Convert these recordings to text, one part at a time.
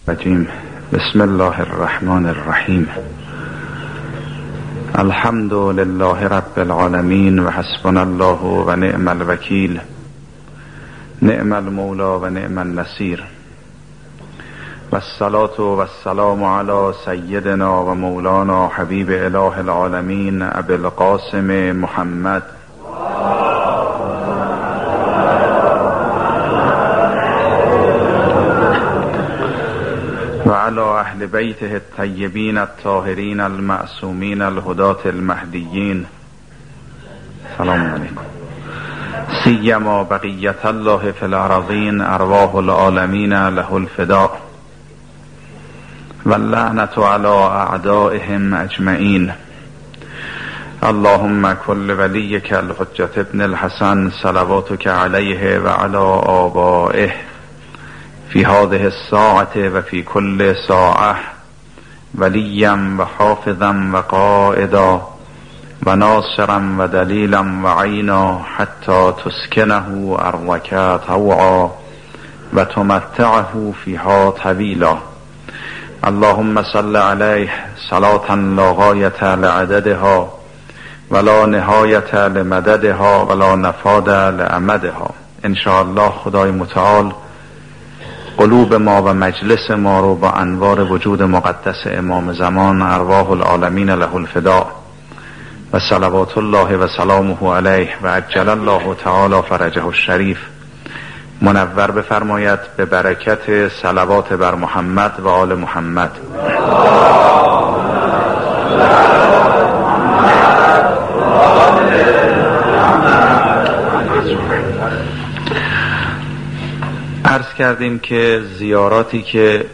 بسم الله الرحمن الرحیم. الحمد لله رب العالمین و حسبنا الله و نعم الوکیل، نعم المولا و نعم النصیر، و الصلاة و السلام علی سیدنا و مولانا حبیب اله العالمین ابی القاسم محمد و علی اهل بیته الطیبین الطاهرین المعصومین الهداة المهدیین. سلام علیکم. سیما بقیت الله فی الارضین ارواح العالمین له الفداء واللعنة علی اعدائهم اجمعین. اللهم کل ولیک الحجة ابن الحسن صلواتک علیه و علی آبائه فی هذه الساعة و فی کل ساعة ولیا و حافظا و قائدا و ناصرا و دلیلا و عینا حتی تسکنه ارضک طوعا و تمتعه فیها طویلا. اللهم صل علیه صلاة لا غایة لعددها ولا نهایة لمددها ولا نفاد لامدها. ان شاء الله خدای متعال قلوب ما و مجلس ما رو با انوار وجود مقدس امام زمان ارواح العالمین له الفداء و صلوات الله و سلامه علیه و عجل الله تعالی فرجه الشریف منور بفرماید به برکت صلوات بر محمد و آل محمد. عرض کردیم که زیاراتی که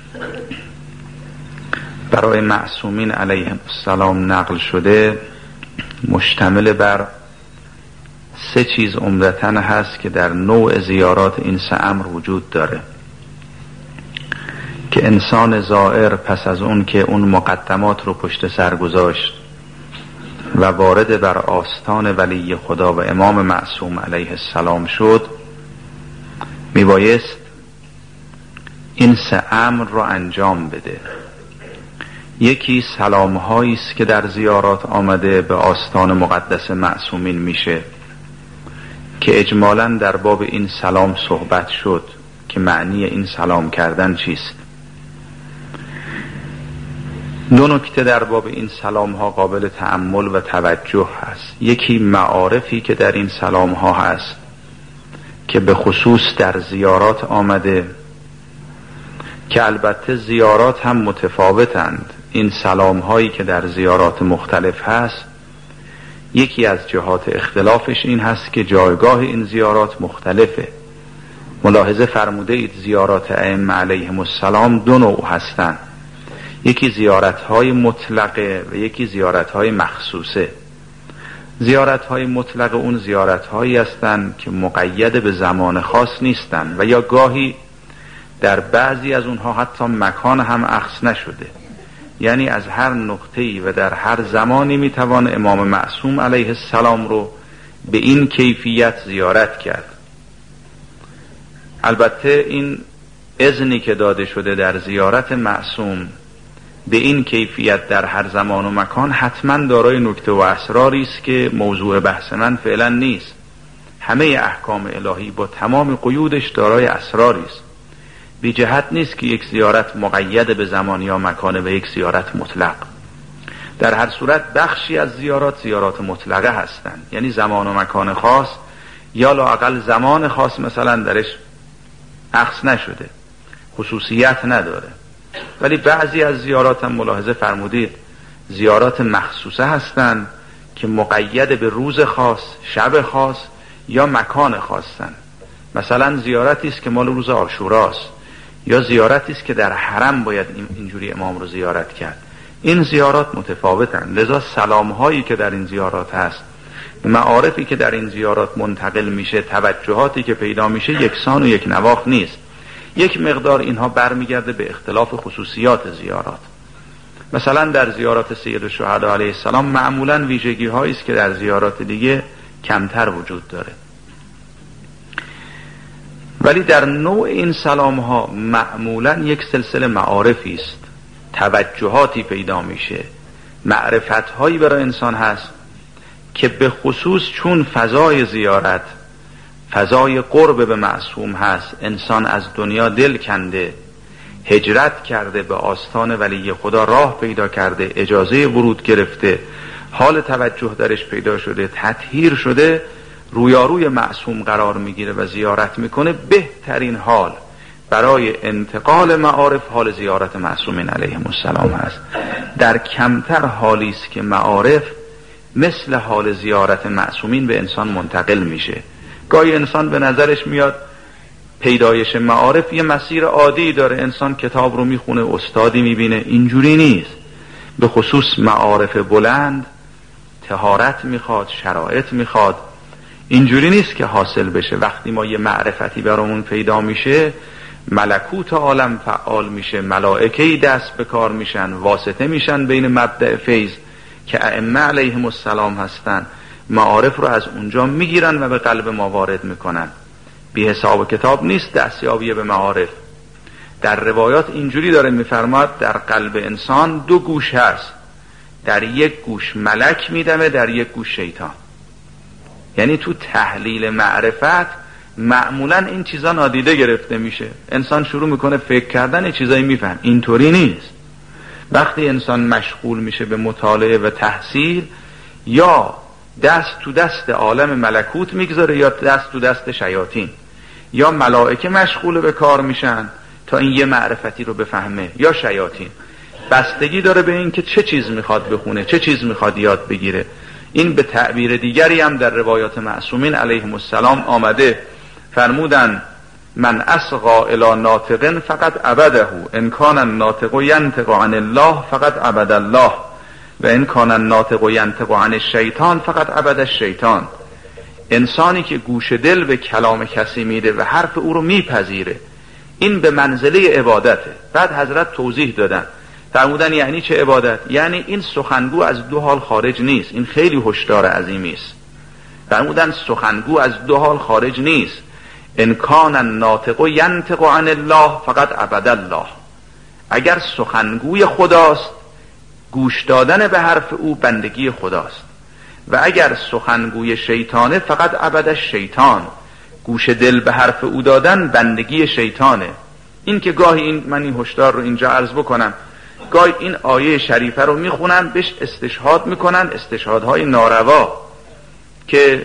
برای معصومین علیهم السلام نقل شده مشتمل بر سه چیز عمدتاً هست که در نوع زیارات این سه امر وجود داره که انسان زائر پس از اون که اون مقدمات رو پشت سر گذاشت و وارد بر آستان ولی خدا و امام معصوم علیه السلام شد میبایست این سه امر رو انجام بده. یکی سلام‌هایی است که در زیارات آمده به آستان مقدس معصومین میشه که اجمالاً در باب این سلام صحبت شد که معنی این سلام کردن چیست. دو نکته در باب این سلام ها قابل تأمل و توجه هست. یکی معارفی که در این سلام ها هست که به خصوص در زیارات آمده که البته زیارات هم متفاوتند. این سلام هایی که در زیارات مختلف هست یکی از جهات اختلافش این هست که جایگاه این زیارات مختلفه. ملاحظه فرموده اید زیارات ائمه علیهم السلام دو نوع هستند، یکی زیارت های مطلقه و یکی زیارت های مخصوصه. زیارت های مطلقه اون زیارت هایی هستند که مقید به زمان خاص نیستند و یا گاهی در بعضی از اونها حتی مکان هم اخذ نشده، یعنی از هر نقطه‌ای و در هر زمانی میتوان امام معصوم علیه السلام رو به این کیفیت زیارت کرد. البته این اذنی که داده شده در زیارت معصوم به این کیفیت در هر زمان و مکان حتما دارای نکته و اسراری است که موضوع بحث من فعلا نیست. همه احکام الهی با تمام قیودش دارای اسراری است. بی جهت نیست که یک زیارت مقید به زمان یا مکان و یک زیارت مطلق. در هر صورت بخشی از زیارات مطلقه هستند، یعنی زمان و مکان خاص یا لااقل زمان خاص مثلا درش اخذ نشده، خصوصیت نداره. ولی بعضی از زیارات هم ملاحظه فرمودید زیارات مخصوصه هستند که مقید به روز خاص، شب خاص یا مکان خاصن. مثلا زیارتی است که مال روز عاشوراست یا زیارتی است که در حرم باید اینجوری امام رو زیارت کرد. این زیارات متفاوتن، لذا سلام هایی که در این زیارات هست، معارفی که در این زیارات منتقل میشه، توجهاتی که پیدا میشه یکسان و یک نواخت نیست. یک مقدار اینها برمیگرده به اختلاف خصوصیات زیارات. مثلا در زیارات سید الشهدا علیه السلام معمولا ویژگی هایی است که در زیارات دیگه کمتر وجود داره. ولی در نوع این سلام ها معمولا یک سلسله معارفی است، توجهاتی پیدا میشه، معرفت هایی برای انسان هست که به خصوص چون فضای زیارت فضای قرب به معصوم هست، انسان از دنیا دل کنده، هجرت کرده، به آستان ولی خدا راه پیدا کرده، اجازه ورود گرفته، حال توجه درش پیدا شده، تطهیر شده، رویاروی معصوم قرار میگیره و زیارت میکنه. بهترین حال برای انتقال معارف حال زیارت معصومین علیهم السلام هست. در کمتر حالی است که معارف مثل حال زیارت معصومین به انسان منتقل میشه. گاهی انسان به نظرش میاد پیدایش معارف یه مسیر عادی داره، انسان کتاب رو میخونه، استادی میبینه. اینجوری نیست. به خصوص معارف بلند طهارت میخواد، شرایط میخواد. اینجوری نیست که حاصل بشه. وقتی ما یه معرفتی برامون پیدا میشه، ملکوت عالم فعال میشه، ملائکه‌ای دست به کار میشن، واسطه میشن بین مبدأ فیض که ائمه علیهم السلام هستن، معارف رو از اونجا میگیرن و به قلب ما وارد میکنن. بی حساب کتاب نیست دستیابی به معارف. در روایات اینجوری داره میفرماد در قلب انسان دو گوش هست، در یک گوش ملک میدمه، در یک گوش شیطان. یعنی تو تحلیل معرفت معمولا این چیزا نادیده گرفته میشه، انسان شروع میکنه فکر کردن چیزایی میفهم. اینطوری نیست. وقتی انسان مشغول میشه به مطالعه و تحصیل، یا دست تو دست عالم ملکوت میگذاره یا دست تو دست شیاطین، یا ملائکه مشغول به کار میشن تا این یه معرفتی رو بفهمه، یا شیاطین. بستگی داره به این که چه چیز میخواد بخونه، چه چیز میخواد یاد بگیره. این به تعبیر دیگری هم در روایات معصومین علیهم السلام آمده، فرمودن من اسقا الی ناطق فقط عبده، ان کان الناطق ینطق عن الله فقط عبد الله، و ان کان الناطق ینطق عن الشیطان فقط عبد الشیطان. انسانی که گوش دل به کلام کسی میده و حرف او رو میپذیره، این به منزله عبادته. بعد حضرت توضیح دادن، فرمودن یعنی چه عبادت؟ یعنی این سخنگو از دو حال خارج نیست. این خیلی هشدار عظیمی است. فرمودن سخنگو از دو حال خارج نیست. ان کان الناطق ینطق عن الله فقط عبد الله. اگر سخنگوی خداست، گوش دادن به حرف او بندگی خداست، و اگر سخنگوی شیطانه فقط عبد شیطان، گوش دل به حرف او دادن بندگی شیطانه. این که گاهی من این هشدار رو اینجا عرض بکنم، گاهی این آیه شریفه رو میخونن، بهش استشهاد میکنن، استشهادهای ناروا، که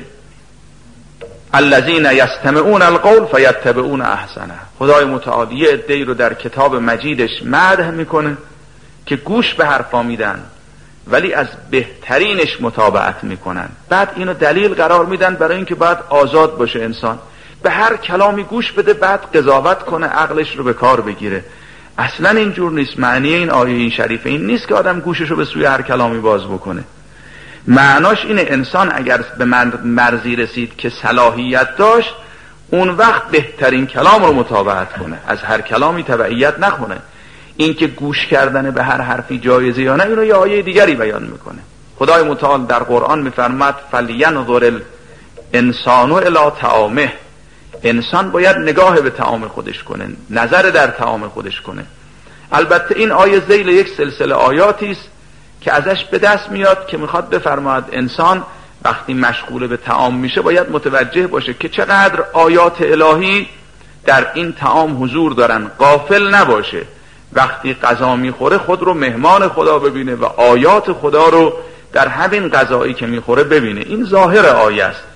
الذین یستمعون القول فیتبعون احسنه. خدای متعال یه عده‌ای رو در کتاب مجیدش مدح میکنه که گوش به حرفا میدن ولی از بهترینش متابعت میکنن. بعد اینو دلیل قرار میدن برای اینکه باید آزاد باشه انسان، به هر کلامی گوش بده، بعد قضاوت کنه، عقلش رو به کار بگیره. اصلا اینجور نیست. معنی این آیه این شریفه این نیست که آدم گوشش رو به سوی هر کلامی باز بکنه. معناش اینه انسان اگر به مرزی رسید که صلاحیت داشت، اون وقت بهترین کلام رو متابعت کنه، از هر کلامی تبعیت نکنه. این که گوش کردن به هر حرفی جایزه یا نه، اینو یه آیه دیگری بیان میکنه. خدای متعال در قرآن میفرماد فلینظر الانسان الی طعامه. انسان باید نگاه به طعام خودش کنه، نظر در طعام خودش کنه. البته این آیه ذیل یک سلسله آیاتی است که ازش به دست میاد که میخواد بفرماید انسان وقتی مشغول به طعام میشه باید متوجه باشه که چقدر آیات الهی در این طعام حضور دارن، غافل نباشه. وقتی غذا میخوره خود رو مهمان خدا ببینه و آیات خدا رو در همین غذایی که میخوره ببینه. این ظاهر آیه است.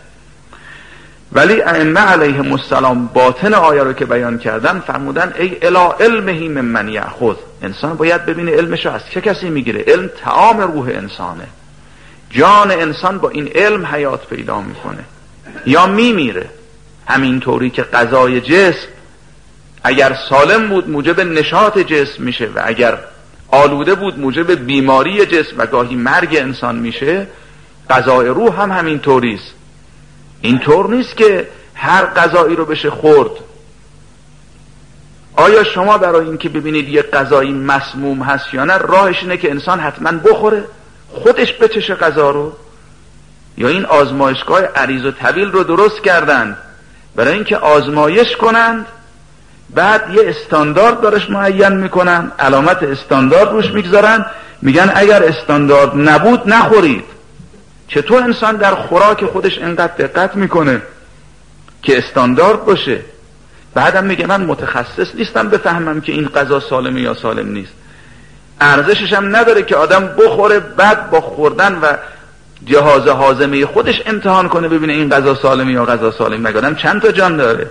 ولی ائمه علیهم السلام باطن آیه رو که بیان کردن فرمودن ای الی علمه ممن یأخذ. انسان باید ببینه علمش رو از چه کسی میگیره. علم طعام روح انسانه. جان انسان با این علم حیات پیدا میکنه یا میمیره. همینطوری که غذای جسم اگر سالم بود موجب نشاط جسم میشه و اگر آلوده بود موجب بیماری جسم و گاهی مرگ انسان میشه، غذای روح هم همینطوری است. اینطور نیست که هر غذایی رو بشه خورد. آیا شما برای اینکه ببینید یه غذایی مسموم هست یا نه، راهش اینه که انسان حتما بخوره، خودش بچشه غذا رو؟ یا این آزمایشگاه عریض و طویل رو درست کردن برای اینکه آزمایش کنند، بعد یه استاندارد دارش معین میکنن، علامت استاندارد روش میگذارن، میگن اگر استاندارد نبود نخورید. چطور انسان در خوراک خودش اینقدر دقت میکنه که استاندارد باشه؟ بعدم میگه من متخصص نیستم بفهمم که این غذا سالمه یا سالم نیست. ارزشش هم نداره که آدم بخوره بعد با خوردن و جهاز هاضمه خودش امتحان کنه ببینه این غذا سالمه یا غذا سالم. مگادم چند تا جان داره،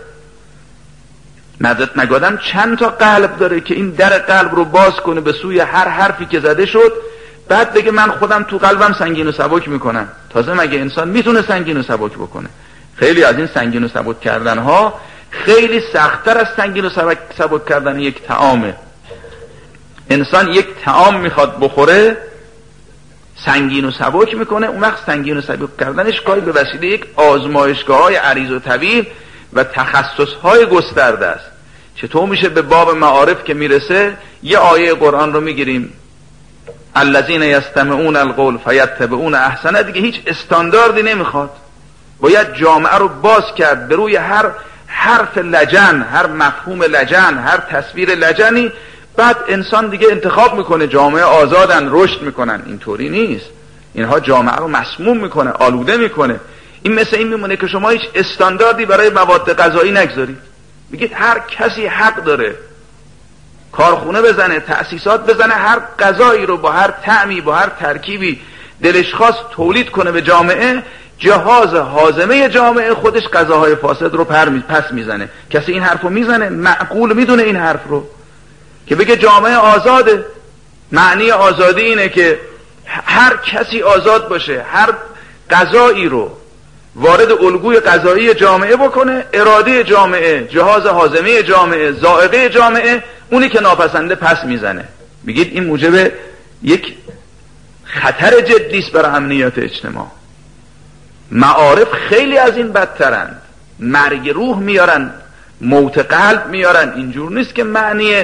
مگادم چند تا قلب داره که این در قلب رو باز کنه به سوی هر حرفی که زده شد، بعد بگه من خودم تو قلبم سنگین و سبک میکنم. تازه مگه انسان میتونه سنگین و سبک بکنه؟ خیلی از این سنگین و سبک کردن ها خیلی سخت‌تر از سنگین و سبک کردن یک طعامه. انسان یک طعام میخواد بخوره سنگین و سبک میکنه، اون وقت سنگین و سبک کردنش کاری به وسیله یک آزمایشگاه‌های عریض و طویل و تخصص‌های گسترده است. چطور میشه به باب معارف که میرسه یه آیه قرآن رو میگیریم الذین یستمعون القول فیتبعون احسنه، دیگه هیچ استانداردی نمیخواد، باید جامعه رو باز کرد به روی هر حرف لجن، هر مفهوم لجن، هر تصویر لجنی، بعد انسان دیگه انتخاب میکنه. جامعه آزادن، رشد میکنن. اینطوری نیست، اینها جامعه رو مسموم میکنه، آلوده میکنه. این مثل این میمونه که شما هیچ استانداردی برای مواد غذایی نگذارید، بگید هر کسی حق داره کارخونه بزنه، تأسیسات بزنه، هر غذایی رو با هر طعمی، با هر ترکیبی دلش خواست تولید کنه به جامعه. جهاز هاضمه جامعه خودش غذاهای فاسد رو پس میزنه. کسی این حرف رو میزنه؟ معقول میدونه این حرف رو که بگه جامعه آزاده؟ معنی آزادی اینه که هر کسی آزاد باشه، هر غذایی رو وارد الگوی غذایی جامعه بکنه، اراده جامعه، جهاز هاضمه جامعه، ذائقه جامعه، اونی که ناپسنده پس میزنه. میگید این موجب یک خطر جدی است برای امنیت اجتماع. معارف خیلی از این بدترند، مرگ روح میارن، موت قلب میارن. اینجور نیست که معنی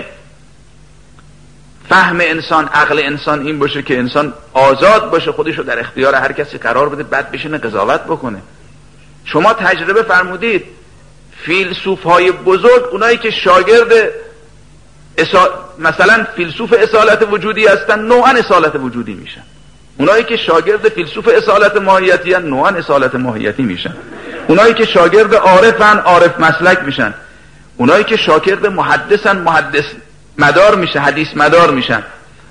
فهم انسان، عقل انسان این باشه که انسان آزاد باشه، خودشو در اختیار هر کسی قرار بده بعد بشینه قضاوت بکنه. شما تجربه فرمودید فیلسوف‌های بزرگ، اونایی که شاگرد مثلا فیلسوف اصالت وجودی هستن، نوعا اصالت وجودی میشن. اونایی که شاگرد فیلسوف اصالت ماهیتی هستن، نوعا اصالت ماهیتی میشن. اونایی که شاگرد عارفن، عارف مسلک میشن. اونایی که شاگرد محدثن، محدث مدار میشه، حدیث مدار میشن.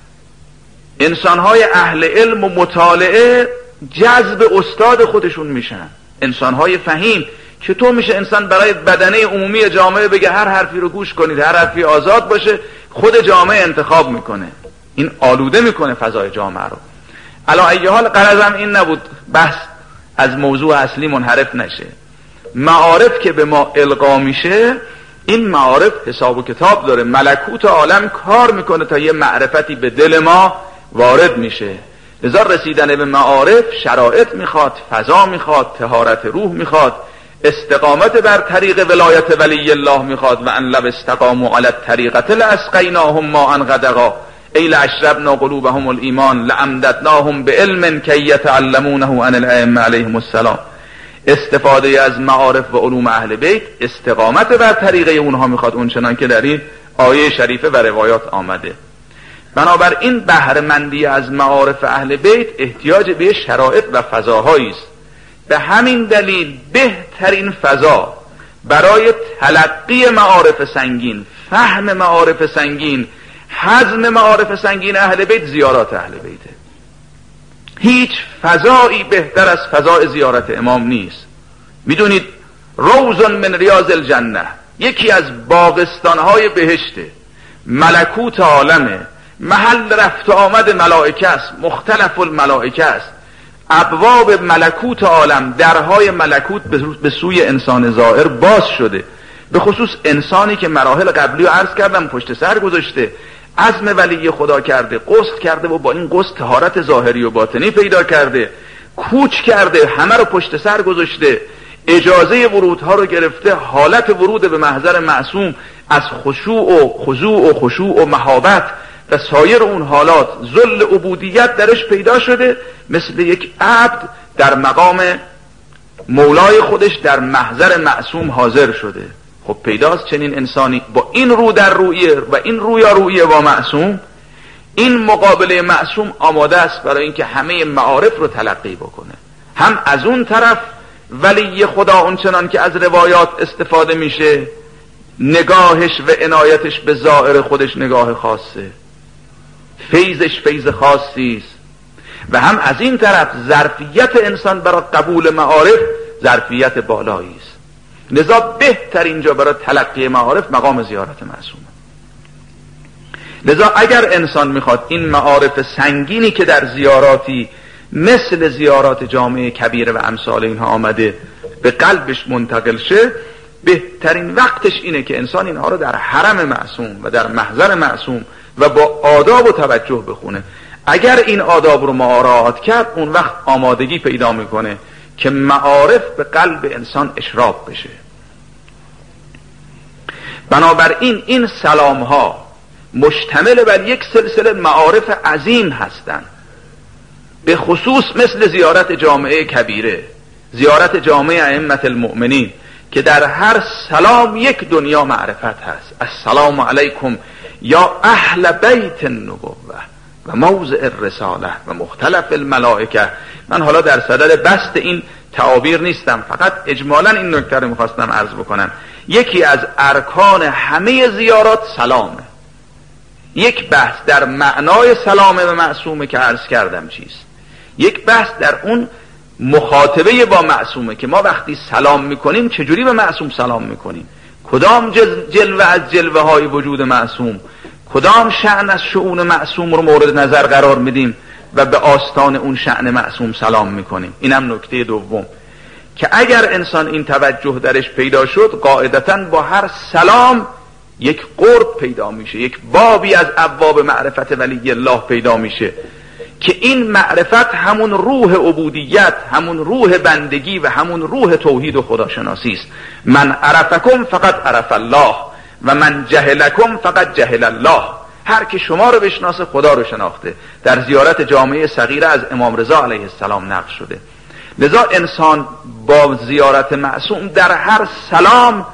انسانهای اهل علم و مطالعه جذب استاد خودشون میشن. انسانهای فهیم. چطور میشه انسان برای بدنه عمومی جامعه بگه هر حرفی رو گوش کنید، هر حرفی آزاد باشه؟ خود جامعه انتخاب میکنه. این آلوده میکنه فضای جامعه رو. علی ای حال غرضم این نبود بحث از موضوع اصلی منحرف نشه. معارف که به ما القا میشه، این معارف حساب و کتاب داره. ملکوت عالم کار میکنه تا یه معرفتی به دل ما وارد میشه. لذا رسیدن به معارف شرایط میخواد، فضا میخواد، طهارت روح میخواد، استقامت بر طریق ولایت ولی الله میخواد. و ان لو استقاموا علی الطریقة لاسقیناهم ماء غدقا ای لاشربنا قلوبهم الایمان لامددناهم بعلم کی یتعلمونه عن الائمه علیهم السلام. استفاده از معارف و علوم اهل بیت استقامت بر طریقه اونها میخواد، اونچنان که در این آیه شریفه و روایات آمده. بنابراین بهره‌مندی از معارف اهل بیت احتیاج به شرایط و فضاهایی است. به همین دلیل بهترین فضا برای تلقی معارف سنگین، فهم معارف سنگین، هضم معارف سنگین اهل بیت زیارات اهل بیته. هیچ فضایی بهتر از فضای زیارت امام نیست. میدونید روض من ریاض الجنه یکی از باغستانهای بهشته، ملکوت عالمه، محل رفت و آمد ملائکه است، مختلف الملائکه است. ابواب ملکوت عالم، درهای ملکوت به سوی انسان زائر باز شده. به خصوص انسانی که مراحل قبلی رو عرض کردم پشت سر گذاشته، عزم ولی خدا کرده، غسل کرده و با این غسل طهارت ظاهری و باطنی پیدا کرده، کوچ کرده، همه رو پشت سر گذاشته، اجازه ورودها رو گرفته، حالت ورود به محضر معصوم از خشوع و خضوع و خشوع و مهابت و سایر اون حالات، ذل عبودیت درش پیدا شده، مثل یک عبد در مقام مولای خودش در محضر معصوم حاضر شده. خب پیداست چنین انسانی با این رو در رویه و این رویارویی با معصوم، این مقابله معصوم آماده است برای اینکه همه معارف رو تلقی بکنه. هم از اون طرف ولی خدا اونچنان که از روایات استفاده میشه نگاهش و عنایتش به ظاهر خودش نگاه خاصه، فیضش فیض خاصی است، و هم از این طرف ظرفیت انسان برای قبول معارف ظرفیت بالایی است. لذا بهترین جا برای تلقی معارف مقام زیارت معصومه. لذا اگر انسان میخواد این معارف سنگینی که در زیاراتی مثل زیارات جامعه کبیره و امثال اینها آمده به قلبش منتقل شه، بهترین وقتش اینه که انسان اینها رو در حرم معصوم و در محضر معصوم و با آداب و توجه بخونه. اگر این آداب رو مراعات کرد، اون وقت آمادگی پیدا میکنه که معارف به قلب انسان اشراق بشه. بنابراین این سلام ها مشتمل بر یک سلسله معارف عظیم هستند، به خصوص مثل زیارت جامعه کبیره، زیارت جامعه ائمه المؤمنین که در هر سلام یک دنیا معرفت هست. السلام علیکم یا اهل بیت النبوه و موضع الرساله و مختلف الملائکه. من حالا در صدد بسط این تعابیر نیستم، فقط اجمالا این نکته رو میخواستم عرض بکنم. یکی از ارکان همه زیارات سلامه. یک بحث در معنای سلامه و معصومه که عرض کردم چیست، یک بحث در اون مخاطبه با معصومه که ما وقتی سلام میکنیم چجوری به معصوم سلام میکنیم، کدام جلوه از جلوه های وجود معصوم، کدام شأن از شؤون معصوم رو مورد نظر قرار میدیم و به آستان اون شأن معصوم سلام میکنیم. اینم نکته دوم که اگر انسان این توجه درش پیدا شد، قاعدتاً با هر سلام یک قرب پیدا میشه، یک بابی از ابواب معرفت ولی الله پیدا میشه که این معرفت همون روح عبودیت، همون روح بندگی و همون روح توحید و خداشناسی است. من عرفکم فقط عرف الله و من جهلکم فقط جهل الله. هر که شما رو بشناسه خدا رو شناخته. در زیارت جامعه صغیره از امام رضا علیه السلام نقل شده. لذا انسان با زیارت معصوم در هر سلام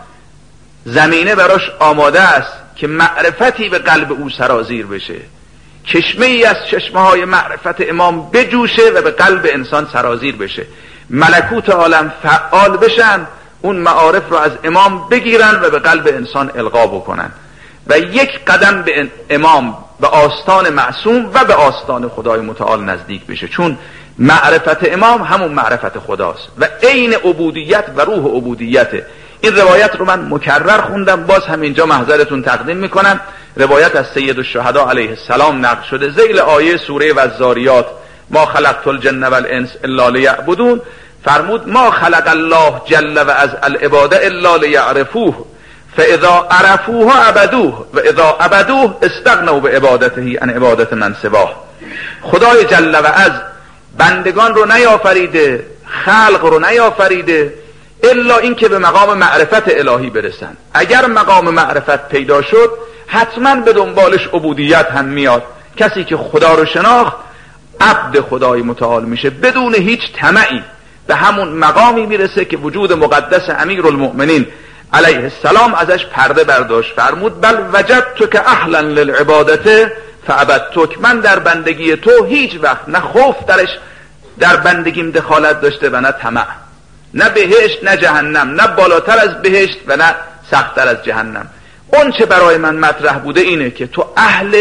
زمینه براش آماده است که معرفتی به قلب او سرازیر بشه، چشمه ای از چشمه های معرفت امام بجوشه و به قلب انسان سرازیر بشه، ملکوت عالم فعال بشن، اون معارف رو از امام بگیرن و به قلب انسان القا بکنن و یک قدم به امام، به آستان معصوم و به آستان خدای متعال نزدیک بشه. چون معرفت امام همون معرفت خداست و عین عبودیت و روح عبودیته. این روایت رو من مکرر خوندم، باز همینجا محضرتون تقدیم میکنم. روایت از سید الشهدا علیه السلام نقل شده ذیل آیه سوره والذاریات: ما خلقت الجن والانس الا لیعبدون. فرمود ما خلق الله جل و عز العباد الا لیعرفوه فاذا عرفوه عبدوه و اذا عبدوه استغنوا بعبادته عن عبادت من سواه. خدای جل و عز بندگان رو نیافریده، خلق رو نیافریده الا این که به مقام معرفت الهی برسن. اگر مقام معرفت پیدا شد حتما به دنبالش عبودیت هم میاد. کسی که خدا رو شناخت عبد خدای متعال میشه بدون هیچ طمعی، به همون مقامی میرسه که وجود مقدس امیرالمؤمنین علیه السلام ازش پرده برداشت. فرمود بل وجدتک اهلا للعبادته فعبدتک. من در بندگی تو هیچ وقت نه خوف درش در بندگیم دخالت داشته و نه طمع، نه بهشت نه جهنم، نه بالاتر از بهشت و نه سختتر از جهنم. اون چه برای من مطرح بوده اینه که تو اهل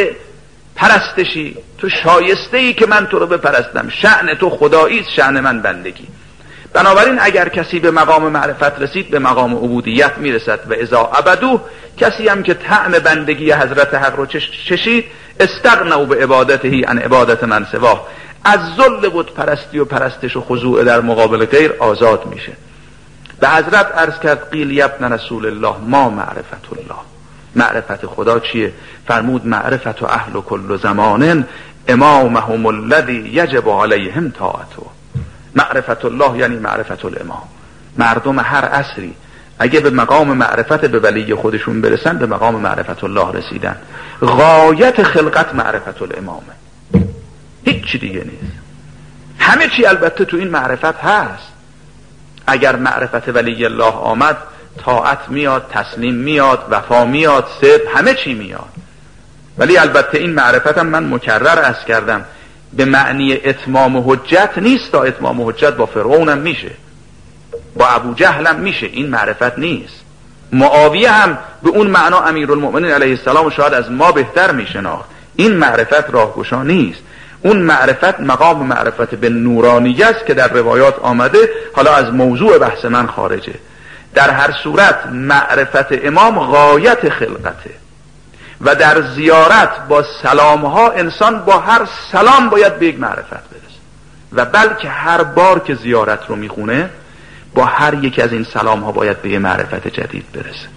پرستشی، تو شایسته ای که من تو رو بپرستم، شأن تو خدایی است، شأن من بندگی. بنابراین اگر کسی به مقام معرفت رسید به مقام عبودیت میرسد و اذا عبدوه، کسی هم که طعم بندگی حضرت حق رو چشید استغنوا به عبادته عن عبادت من سواه، از ذل بت پرستی و پرستش و خضوع در مقابل غیر آزاد میشه. به حضرت عرض کرد قیل یبن رسول الله ما معرفت الله. معرفت خدا چیه؟ فرمود معرفت اهل کل زمان امامهم الذی یجب علیهم طاعته. معرفت الله یعنی معرفت الامام. مردم هر عصری اگه به مقام معرفت به ولی خودشون برسن به مقام معرفت الله رسیدن. غایت خلقت معرفت الامامه، هیچ چی دیگه نیست. همه چی البته تو این معرفت هست، اگر معرفت ولی الله آمد، طاعت میاد، تسلیم میاد، وفا میاد، صبر، همه چی میاد. ولی البته این معرفت هم من مکرر عرض کردم به معنی اتمام حجت نیست. تا اتمام حجت با فرعون هم میشه، با ابو جهل هم میشه، این معرفت نیست. معاویه هم به اون معنا امیرالمؤمنین علیه السلام شاید از ما بهتر میشناخت. این معرفت راهگشا نیست. اون معرفت مقام معرفت به نورانیه است که در روایات آمده، حالا از موضوع بحث من خارجه. در هر صورت معرفت امام غایت خلقته و در زیارت با سلامها انسان با هر سلام باید به یک معرفت برسه و بلکه هر بار که زیارت رو میخونه با هر یک از این سلامها باید به یک معرفت جدید برسه.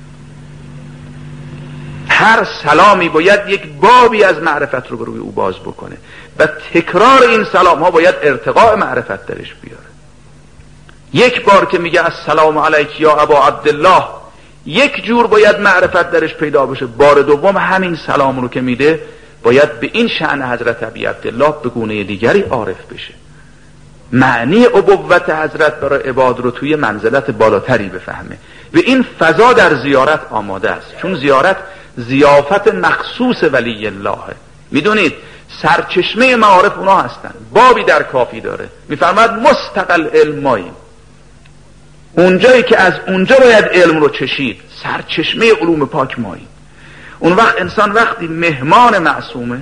هر سلامی باید یک بابی از معرفت رو به روی او باز بکنه و تکرار این سلامها باید ارتقاء معرفت درش بیاره. یک بار که میگه السلام علیک یا ابا عبدالله، یک جور باید معرفت درش پیدا بشه. بار دوم همین سلام رو که میده باید به این شأن حضرت ابی عبدالله به گونه دیگری عارف بشه. معنی ابوت حضرت برای عباد رو توی منزلت بالاتری بفهمه و این فضا در زیارت آماده است، چون زیارت ضیافت مخصوص ولی اللهه. میدونید سرچشمه معارف اونا هستن. بابی در کافی داره میفرماید مستقل علم ماییم، اونجایی که از اونجا باید علم رو چشید، سرچشمه علوم پاک ماییم. اون وقت انسان وقتی مهمان معصومه،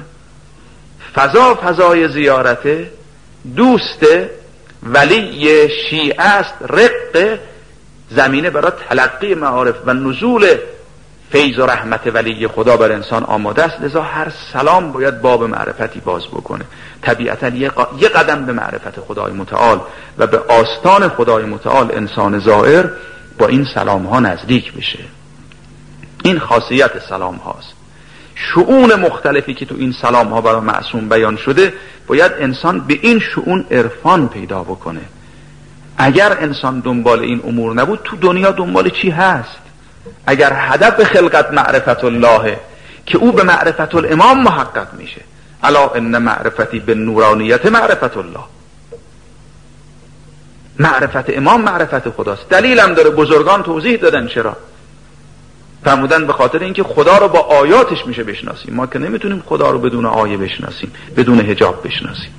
فضای زیارته، دوست ولی شیعه است، رق زمینه برای تلقی معارف و نزول فیض و رحمت ولی خدا بر انسان آماده است. لذا هر سلام باید باب معرفتی باز بکنه. طبیعتا یه قدم به معرفت خدای متعال و به آستان خدای متعال انسان زائر با این سلام ها نزدیک بشه. این خاصیت سلام هاست. شؤون مختلفی که تو این سلام ها برای معصوم بیان شده باید انسان به این شؤون عرفان پیدا بکنه. اگر انسان دنبال این امور نبود تو دنیا دنبال چی هست؟ اگر هدف خلقت معرفت الله که او به معرفت الامام محقق میشه، الا ان معرفتی به نورانیت معرفت الله، معرفت امام معرفت خداست. دلیلم داره، بزرگان توضیح دادن چرا فرمودن به خاطر اینکه خدا رو با آیاتش میشه بشناسیم. ما که نمیتونیم خدا رو بدون آیه بشناسیم، بدون حجاب بشناسیم.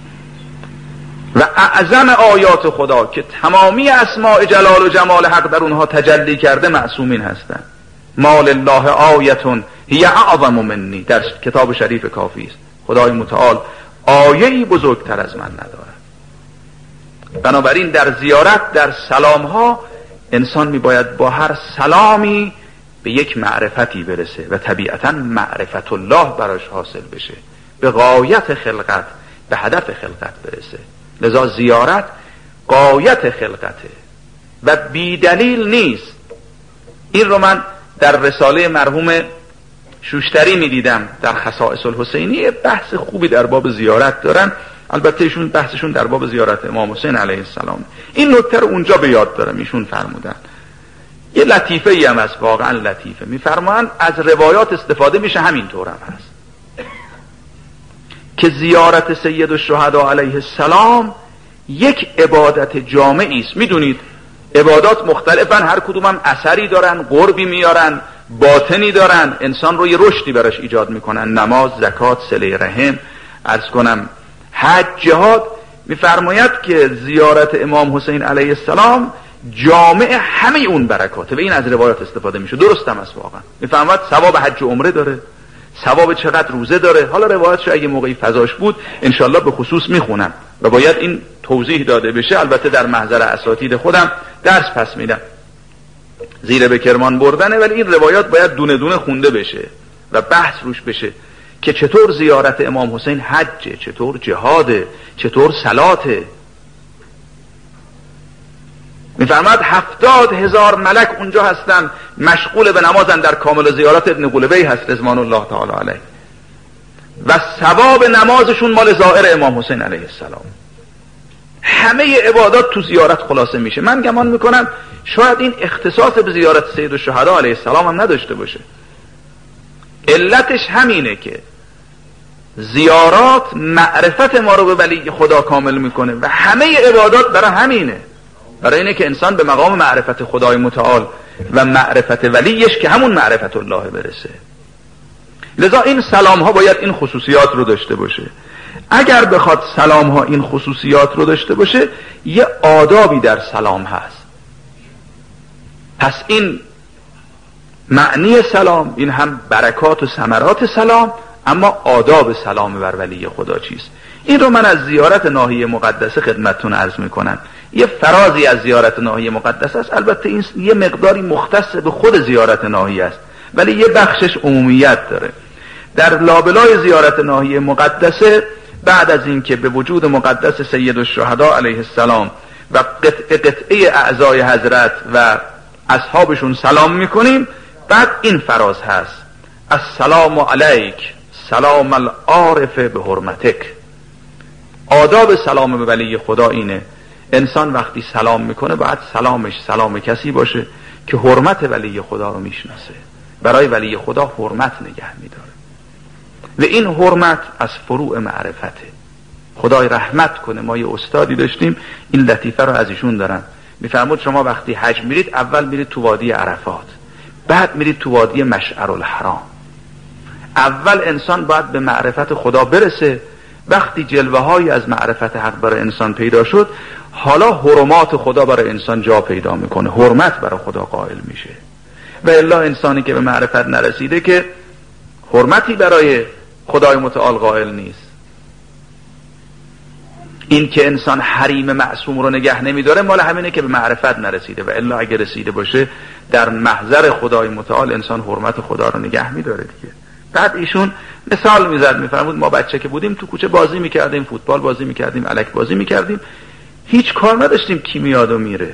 و اعظم آیات خدا که تمامی اسماء جلال و جمال حق در اونها تجلی کرده معصومین هستند. ما لله آیتون هی اعظم منی، در کتاب شریف کافی است. خدای متعال آیه‌ای بزرگتر از من ندارد. بنابراین در زیارت، در سلامها انسان میباید با هر سلامی به یک معرفتی برسه و طبیعتا معرفت الله براش حاصل بشه، به غایت خلقت، به هدف خلقت برسه. لذا زیارت غایت خلقته و بی دلیل نیست. این رو من در رساله مرحوم شوشتری میدیدم در خصائص الحسینی، بحث خوبی در باب زیارت دارن. البته ایشون بحثشون در باب زیارت امام حسین علیه السلام. این نکته رو اونجا به یاد دارم. ایشون فرمودن یه لطیفه ای هم از، واقعا لطیفه، میفرمایند از روایات استفاده میشه، همینطور هم هست که زیارت سید الشهدا علیه السلام یک عبادت جامعی است. میدونید عبادات مختلفن، هر کدوم هم اثری دارن، قربی میارن، باطنی دارن، انسان رو یه رشدی براش ایجاد میکنن. نماز، زکات، صله رحم، عرض کنم حج، جهاد. میفرماید که زیارت امام حسین علیه السلام جامع همه اون برکاته و این از روایات استفاده میشه. درست هم است واقعا. میفرماید ثواب حج و عمره داره، ثواب چقدر روزه داره. حالا روایتش اگه موقعی فضاش بود انشالله به خصوص میخونم و باید این توضیح داده بشه. البته در محضر اساتید خودم درس پس میدم، زیر به کرمان بردنه، ولی این روایات باید دونه دونه خونده بشه و بحث روش بشه که چطور زیارت امام حسین حجه، چطور جهاده، چطور صلاته. میفرماد 70,000 ملک اونجا هستن مشغول به نمازن، در کامل زیارت ابن قلبی هست رضوان الله تعالی علیه و ثواب نمازشون مال زائر امام حسین علیه السلام. همه عبادات تو زیارت خلاصه میشه. من گمان میکنم شاید این اختصاص به زیارت سید الشهدا علیه السلام هم نداشته باشه. علتش همینه که زیارات معرفت ما رو به ولی خدا کامل میکنه و همه عبادات برای همینه. برای اینه که انسان به مقام معرفت خدای متعال و معرفت ولیش که همون معرفت الله برسه. لذا این سلام ها باید این خصوصیات رو داشته باشه. اگر بخواد سلام ها این خصوصیات رو داشته باشه، یه آدابی در سلام هست. پس این معنی سلام، این هم برکات و ثمرات سلام، اما آداب سلام بر ولی خدا چیست؟ این رو من از زیارت ناحیه مقدسه خدمتتون عرض میکنم. یه فرازی از زیارت ناحیه مقدسه است. البته این یه مقداری مختص به خود زیارت ناحیه است، ولی یه بخشش عمومیت داره. در لابلای زیارت ناحیه مقدسه، بعد از این که به وجود مقدس سید الشهدا علیه السلام و قطعه اعضای حضرت و اصحابشون سلام میکنیم، بعد این فراز هست: السلام علیک سلام العارف به حرمتک. آداب سلام به ولی خدا اینه: انسان وقتی سلام میکنه باید سلامش سلام کسی باشه که حرمت ولی خدا رو میشناسه، برای ولی خدا حرمت نگه میداره و این حرمت از فروع معرفته. خدای رحمت کنه، ما یه استادی داشتیم، این لطیفه رو از ایشون دارم، میفرمود شما وقتی حج میرید اول میرید تو وادی عرفات، بعد میرید تو وادی مشعر الحرام. اول انسان باید به معرفت خدا برسه. وقتی جلوه های از معرفت حق برای انسان پیدا شد، حالا حرمات خدا برای انسان جا پیدا میکنه، حرمت برای خدا قائل میشه. و الا انسانی که به معرفت نرسیده که حرمتی برای خدای متعال قائل نیست. این که انسان حریم معصوم رو نگه نمیداره مال همینه که به معرفت نرسیده، و الا اگه رسیده باشه در محضر خدای متعال انسان حرمت خدا رو نگه میداره دیگه. بعد ایشون مثال میزد، میفرمود ما بچه که بودیم تو کوچه بازی میکردیم، فوتبال بازی میکردیم، الک بازی میکردیم، هیچ کار نداشتیم کی میاد و میره.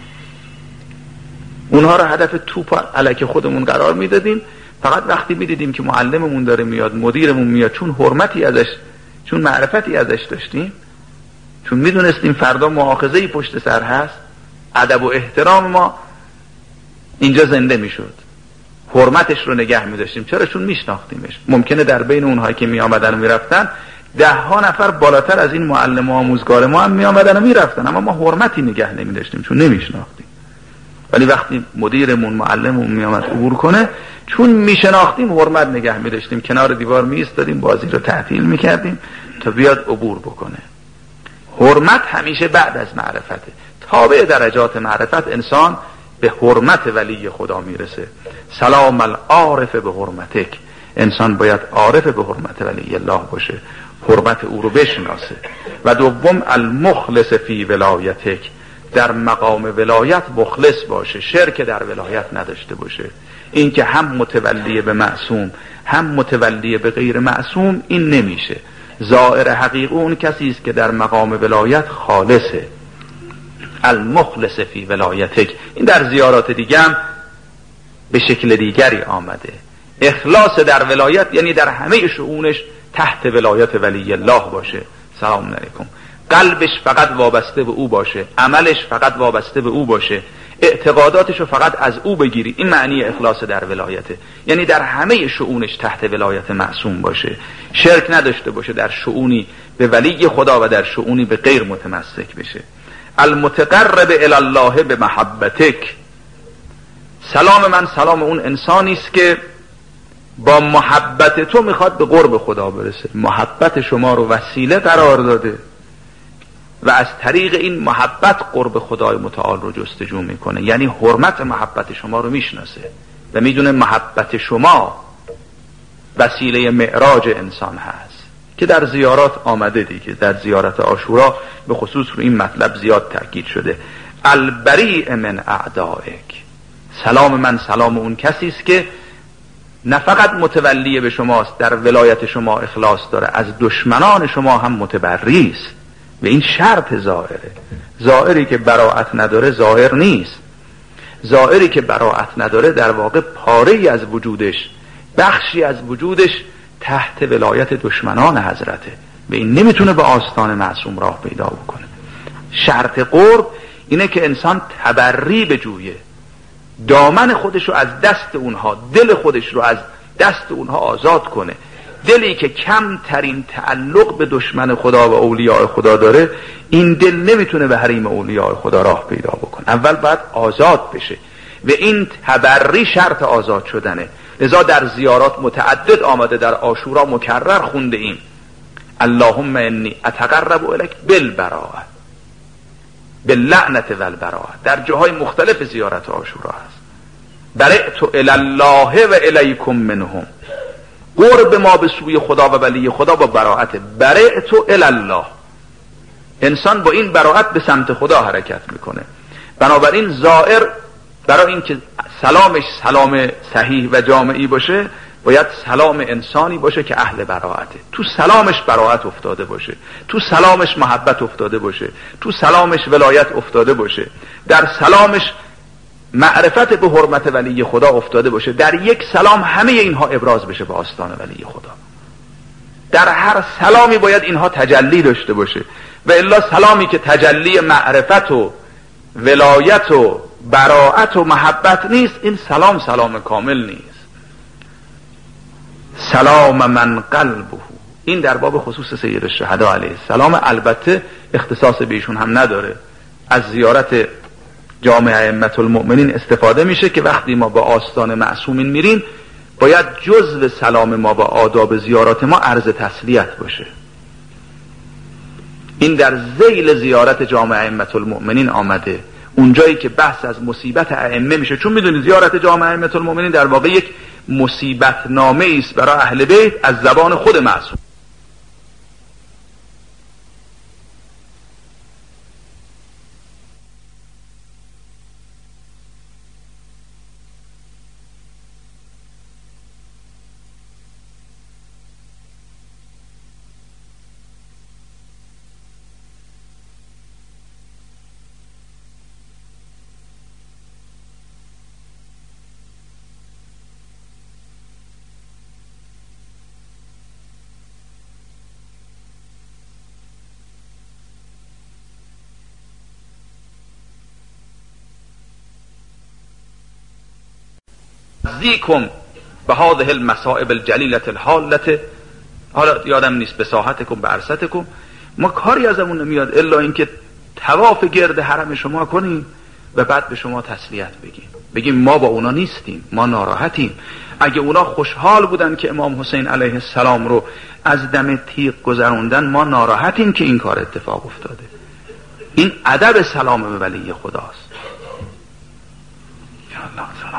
اونها رو هدف توپ الک خودمون قرار میدادیم. فقط وقتی میدیدیم که معلممون داره میاد، مدیرمون میاد، چون حرمتی ازش، چون معرفتی ازش داشتیم، چون میدونستیم فردا مؤاخذه‌ای پشت سر هست، ادب و احترام ما اینجا زنده میشد، حرمتش رو نگه میداشتیم. چرا؟ چون میشناختیمش. ممکنه در بین اونهایی که میآمدن و میرفتن 10 نفر بالاتر از این معلم و آموزگار ما هم میآمدن و میرفتن، اما ما حرمتی نگه نمیداشتیم چون نمیشناختیم. ولی وقتی مدیرمون معلممون میآمد عبور کنه، چون میشناختیم حرمت نگه میداشتیم، کنار دیوار میایستادیم، بازی رو تعطیل میکردیم تا بیاد عبور بکنه. حرمت همیشه بعد از معرفته. تابع درجات معرفت انسان به حرمت ولی خدا میرسه. سلام العارف به حرمتک. انسان باید عارف به حرمت ولی الله باشه، حرمت او رو بشناسه. و دوم المخلص فی ولایتک، در مقام ولایت مخلص باشه، شرک در ولایت نداشته باشه. این که هم متولی به معصوم هم متولی به غیر معصوم، این نمیشه. ظاهر حقیق اون کسی است که در مقام ولایت خالصه. المخلص فی ولایتک. این در زیارات دیگه هم به شکل دیگری آمده. اخلاص در ولایت یعنی در همه شؤونش تحت ولایت ولی الله باشه. سلام علیکم. قلبش فقط وابسته به او باشه، عملش فقط وابسته به او باشه، اعتقاداتشو فقط از او بگیری. این معنی اخلاص در ولایته، یعنی در همه شؤونش تحت ولایت معصوم باشه، شرک نداشته باشه، در شؤونی به ولی خدا و در شؤونی به غیر متمسک بشه. المتقرب الی الله به محبتک. سلام من سلام اون انسانی است که با محبت تو میخواد به قرب خدا برسه، محبت شما رو وسیله قرار داده و از طریق این محبت قرب خدای متعال رو جستجو میکنه. یعنی حرمت محبت شما رو میشناسه و میدونه محبت شما وسیله معراج انسان هست، که در زیارات آمده دیگه. در زیارت عاشورا به خصوص رو این مطلب زیاد تاکید شده. البریء من اعدائک. سلام من سلام اون کسی است که نه فقط متولی به شماست، در ولایت شما اخلاص داره، از دشمنان شما هم متبری است. و این شرط ظاهره. ظاهری که براءت نداره ظاهر نیست. ظاهری که براءت نداره در واقع پاره‌ای از وجودش، بخشی از وجودش تحت ولایت دشمنان حضرته و این نمیتونه به آستان معصوم راه پیدا بکنه. شرط قرب اینه که انسان تبری بجویه، دامن خودش رو از دست اونها، دل خودش رو از دست اونها آزاد کنه، دلی که کمترین تعلق به دشمن خدا و اولیاء خدا داره، این دل نمیتونه به حریم اولیاء خدا راه پیدا بکنه. اول باید آزاد بشه و این تبری شرط آزاد شدنه. لذا در زیارات متعدد آمده، در عاشورا مکرر خونده ایم اللهم انی اتقرب الیک بالبراءه باللعنة والبراءه. در جاهای مختلف زیارت عاشورا هست. برئت الی الله و الیکم منهم، قرب ما به سوی خدا و ولی خدا با براءت. برئت الی الله، انسان با این براءت به سمت خدا حرکت میکنه. بنابراین زائر برای اینکه سلامش سلام صحیح و جامعی باشه، باید سلام انسانی باشه که اهل براءته، تو سلامش براءت افتاده باشه، تو سلامش محبت افتاده باشه، تو سلامش ولایت افتاده باشه، در سلامش معرفت به حرمت ولی خدا افتاده باشه. در یک سلام همه اینها ابراز بشه به آستان ولی خدا. در هر سلامی باید اینها تجلی داشته باشه، و الا سلامی که تجلی معرفت و ولایت و براءت و محبت نیست، این سلام سلام کامل نیست. سلام من قلبه، این در باب خصوص سید الشهدا علیه السلام، البته اختصاص به ایشون هم نداره. از زیارت جامع ائمه المؤمنین استفاده میشه که وقتی ما با آستان معصومین میریم، باید جزو سلام ما با آداب زیارات ما عرض تسلیت باشه. این در ذیل زیارت جامع ائمه المؤمنین آمده، اونجایی که بحث از مصیبت ائمه میشه. چون میدونید زیارت جامع ائمه المؤمنین در واقع یک مصیبت نامه است برای اهل بیت از زبان خود معصوم. ذیکم به هذه المصائب الجلیلة الحالة، حالا یادم نیست بساحتکم به عرصتکم، ما کاری ازمون نمیاد الا اینکه طواف گرد حرم شما کنیم و بعد به شما تسلیت بگیم ما با اونا نیستیم، ما ناراحتیم. اگه اونا خوشحال بودن که امام حسین علیه السلام رو از دم تیغ گذروندن، ما ناراحتیم که این کار اتفاق افتاده. این ادب سلام به ولی خداست. یا الله سلام.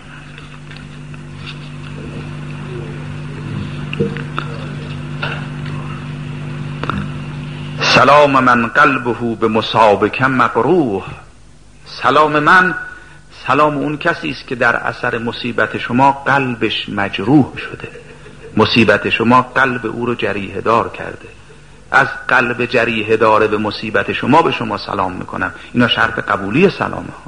سلام من قلبه به مسابکه مقروح، سلام من سلام اون کسی است که در اثر مصیبت شما قلبش مجروح شده، مصیبت شما قلب او رو جریحه دار کرده. از قلب جریحه داره به مصیبت شما به شما سلام میکنم. اینا شرط قبولی سلامه ها.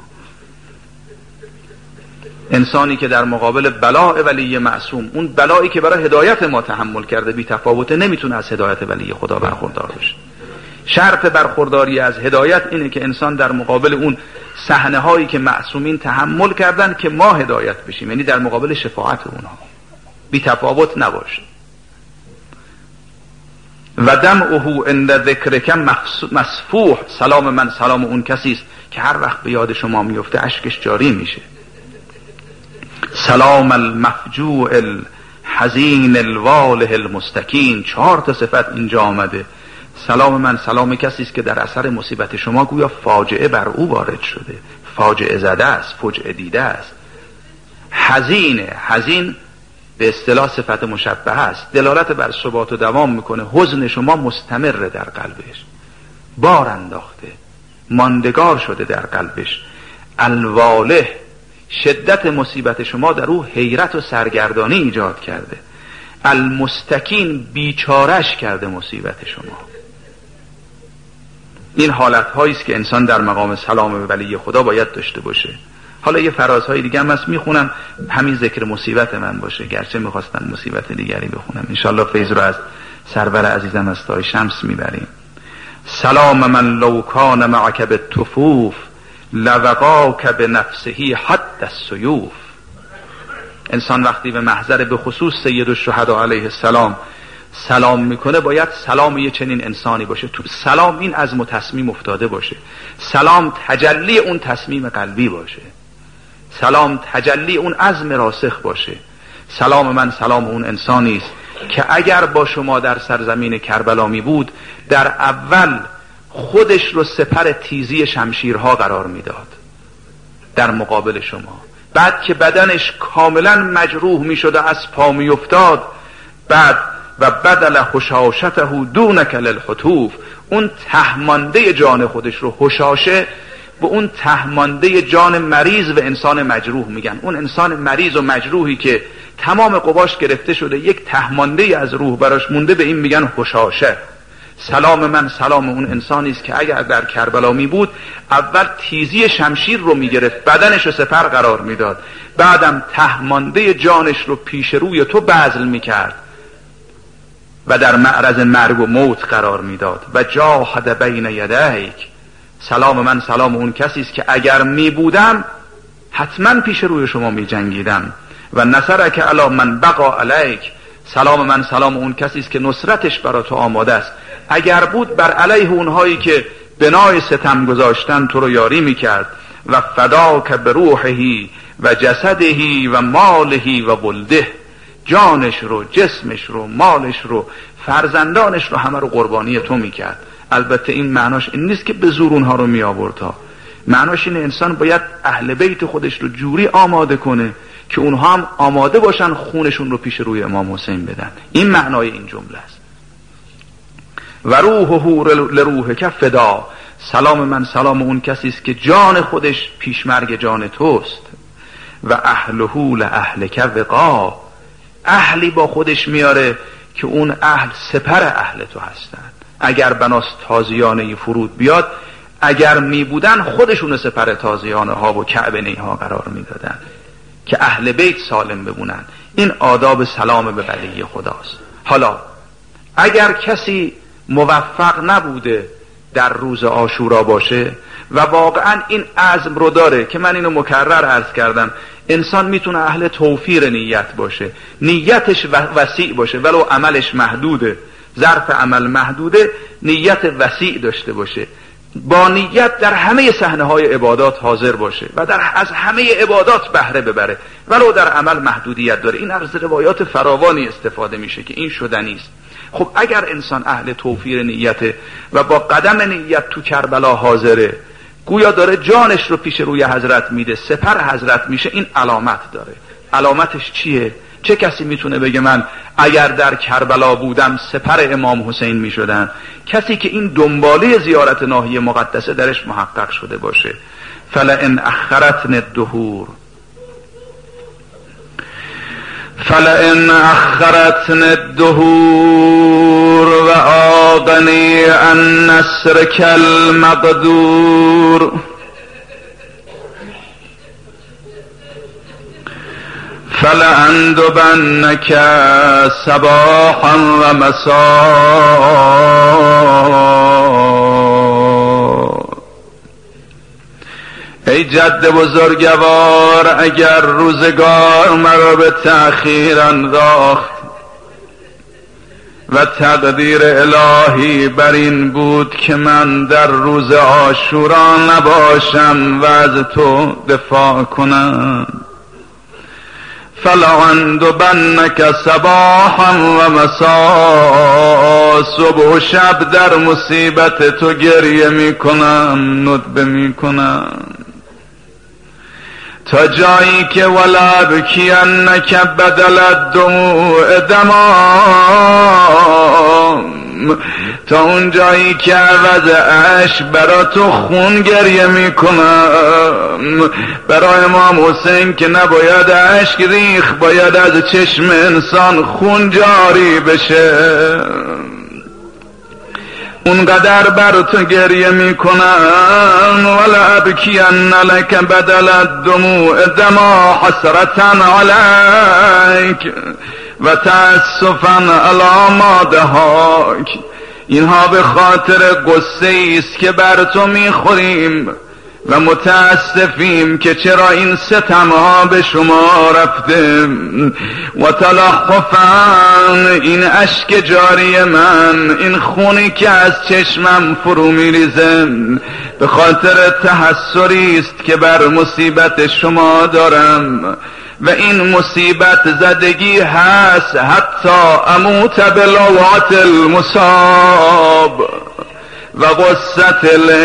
انسانی که در مقابل بلاء ولی معصوم، اون بلایی که برای هدایت ما تحمل کرده، بی تفاوته، نمیتونه از هدایت ولی خدا برخوردار بشه. شرط برخورداری از هدایت اینه که انسان در مقابل اون صحنه هایی که معصومین تحمل کردن که ما هدایت بشیم، یعنی در مقابل شفاعت اونها بی تفاوت نباشه. و دمعه عند ذکرک مسفوح، سلام من سلام اون کسی است که هر وقت به یاد شما میفته اشکش جاری میشه. سلام المفجوع الحزین الواله المستکین، 4 تا صفت اینجا آمده. سلام من سلام کسی است که در اثر مصیبت شما گویا فاجعه بر او وارد شده، فاجعه زده است، فجعه دیده است. حزینه، حزین به اصطلاح صفت مشبهه است، دلالت بر ثبات و دوام میکنه. حزن شما مستمره در قلبش، بار انداخته، ماندگار شده در قلبش. الواله، شدت مصیبت شما در او حیرت و سرگردانی ایجاد کرده. المستکین، بیچارش کرده مصیبت شما. این حالت هایی است که انسان در مقام سلام به ولی خدا باید داشته باشه. حالا یه فرازهای دیگه هم هست میخونم، همین ذکر مصیبت من باشه، گرچه میخواستم مصیبت دیگری بخونم. انشالله فیض رو از سرور عزیزم از تای شمس میبریم. سلام من لو کان معک بالطفوف لوقاک بنفسه حد السیوف. انسان وقتی به محضر به خصوص سید الشهدا علیه السلام سلام میکنه باید سلام یه چنین انسانی باشه. تو سلام این عزم و تصمیم افتاده باشه، سلام تجلی اون تصمیم قلبی باشه، سلام تجلی اون عزم راسخ باشه. سلام من سلام اون انسانی است که اگر با شما در سرزمین کربلا می بود در اول خودش رو سپر تیزی شمشیرها قرار میداد در مقابل شما، بعد که بدنش کاملا مجروح می شد و از پا می افتاد، بعد و بدل خشاشته دونک للحتوف، اون تهمانده جان خودش رو حشاشه به اون تهمانده جان مریض و انسان مجروح میگن. اون انسان مریض و مجروحی که تمام قواش گرفته شده یک تهمانده از روح براش مونده به این میگن حشاشه. سلام من سلام اون انسانی است که اگر در کربلا می بود اول تیزی شمشیر رو میگرفت، بدنش رو سپر قرار میداد، بعدم تهمانده جانش رو پیش روی تو بذل میکرد و در معرض مرگ و موت قرار میداد و جاهد بین یدیک. سلام من سلام اون کسی است که اگر می بودم حتما پیش روی شما می جنگیدم و نصرک علی من بقا علیک. سلام من سلام اون کسی است که نصرتش برای تو آماده است، اگر بود بر علیه اونهایی که بنای ستم گذاشتن تو رو یاری میکرد. و فداک بروحهی و جسدهی و مالهی و ولده، جانش رو، جسمش رو، مالش رو، فرزندانش رو همه رو قربانی تو میکرد. البته این معناش این نیست که به زور اونها رو می آورد، معناش اینه انسان باید اهل بیت خودش رو جوری آماده کنه که اونها هم آماده باشن خونشون رو پیش روی امام حسین بدن. این معنای این جمله است. و روحه لروحک فدا، سلام من سلام اون کسی است که جان خودش پیشمرگ جان توست. و اهله لاهلک وقا، اهلی با خودش میاره که اون اهل سپر اهل تو هستند. اگر بناست تازیانه فرود بیاد، اگر می بودن خودشون سپر تازیانه ها و کعبه نیها قرار می دادن که اهل بیت سالم بمونن. این آداب سلام به ولی خداست. حالا اگر کسی موفق نبوده در روز عاشورا باشه و واقعا این عزم رو داره که من اینو مکرر عرض کردم، انسان میتونه اهل توفیر نیت باشه، نیتش وسیع باشه ولو عملش محدوده، ظرف عمل محدوده، نیت وسیع داشته باشه، با نیت در همه صحنه‌های عبادات حاضر باشه و از همه عبادات بهره ببره ولو در عمل محدودیت داره. این از روایات فراوانی استفاده میشه که این شدنی است. خب اگر انسان اهل توفیر نیته و با قدم نیت تو کربلا حاضره، گویا داره جانش رو پیش روی حضرت میده، سپر حضرت میشه، این علامت داره. علامتش چیه؟ چه کسی میتونه بگه من اگر در کربلا بودم سپر امام حسین میشدم؟ کسی که این دنباله زیارت ناحیه مقدسه درش محقق شده باشه. فلئن اخرتن الدهور و آغنی عن نصرک المقدور فلأندبنک صباحا و مساء. ای جد بزرگوار، اگر روزگار مرا به تأخیر انداخت و تقدیر الهی بر این بود که من در روز عاشورا نباشم و از تو دفاع کنم، فلأندبنک صباحا و مساء، صبح و شب در مصیبت تو گریه می کنم، ندبه می کنم، تا جایی که ولا بکینک بدل الدموع دمام، تا اون جایی که عوض اشک برا تو خون گریه می کنم. برای امام حسین که نباید اشک ریخ، باید از چشم انسان خون جاری بشه. اونقدر بر تو گریه می کنم. ولا ابکین لک بدل الدموع دما حسرتا علیک و تأسفا علی ما دهاک. اینها به خاطر قصه است که بر تو میخوریم و متاسفیم که چرا این ستمها به شما رفته. و تلخفاً این اشک جاری من، این خونی که از چشمم فرو میریزه، به خاطر تحسری است که بر مصیبت شما دارم و این مصیبت زدگی هست حتی اموت بلوات المصاب و غصت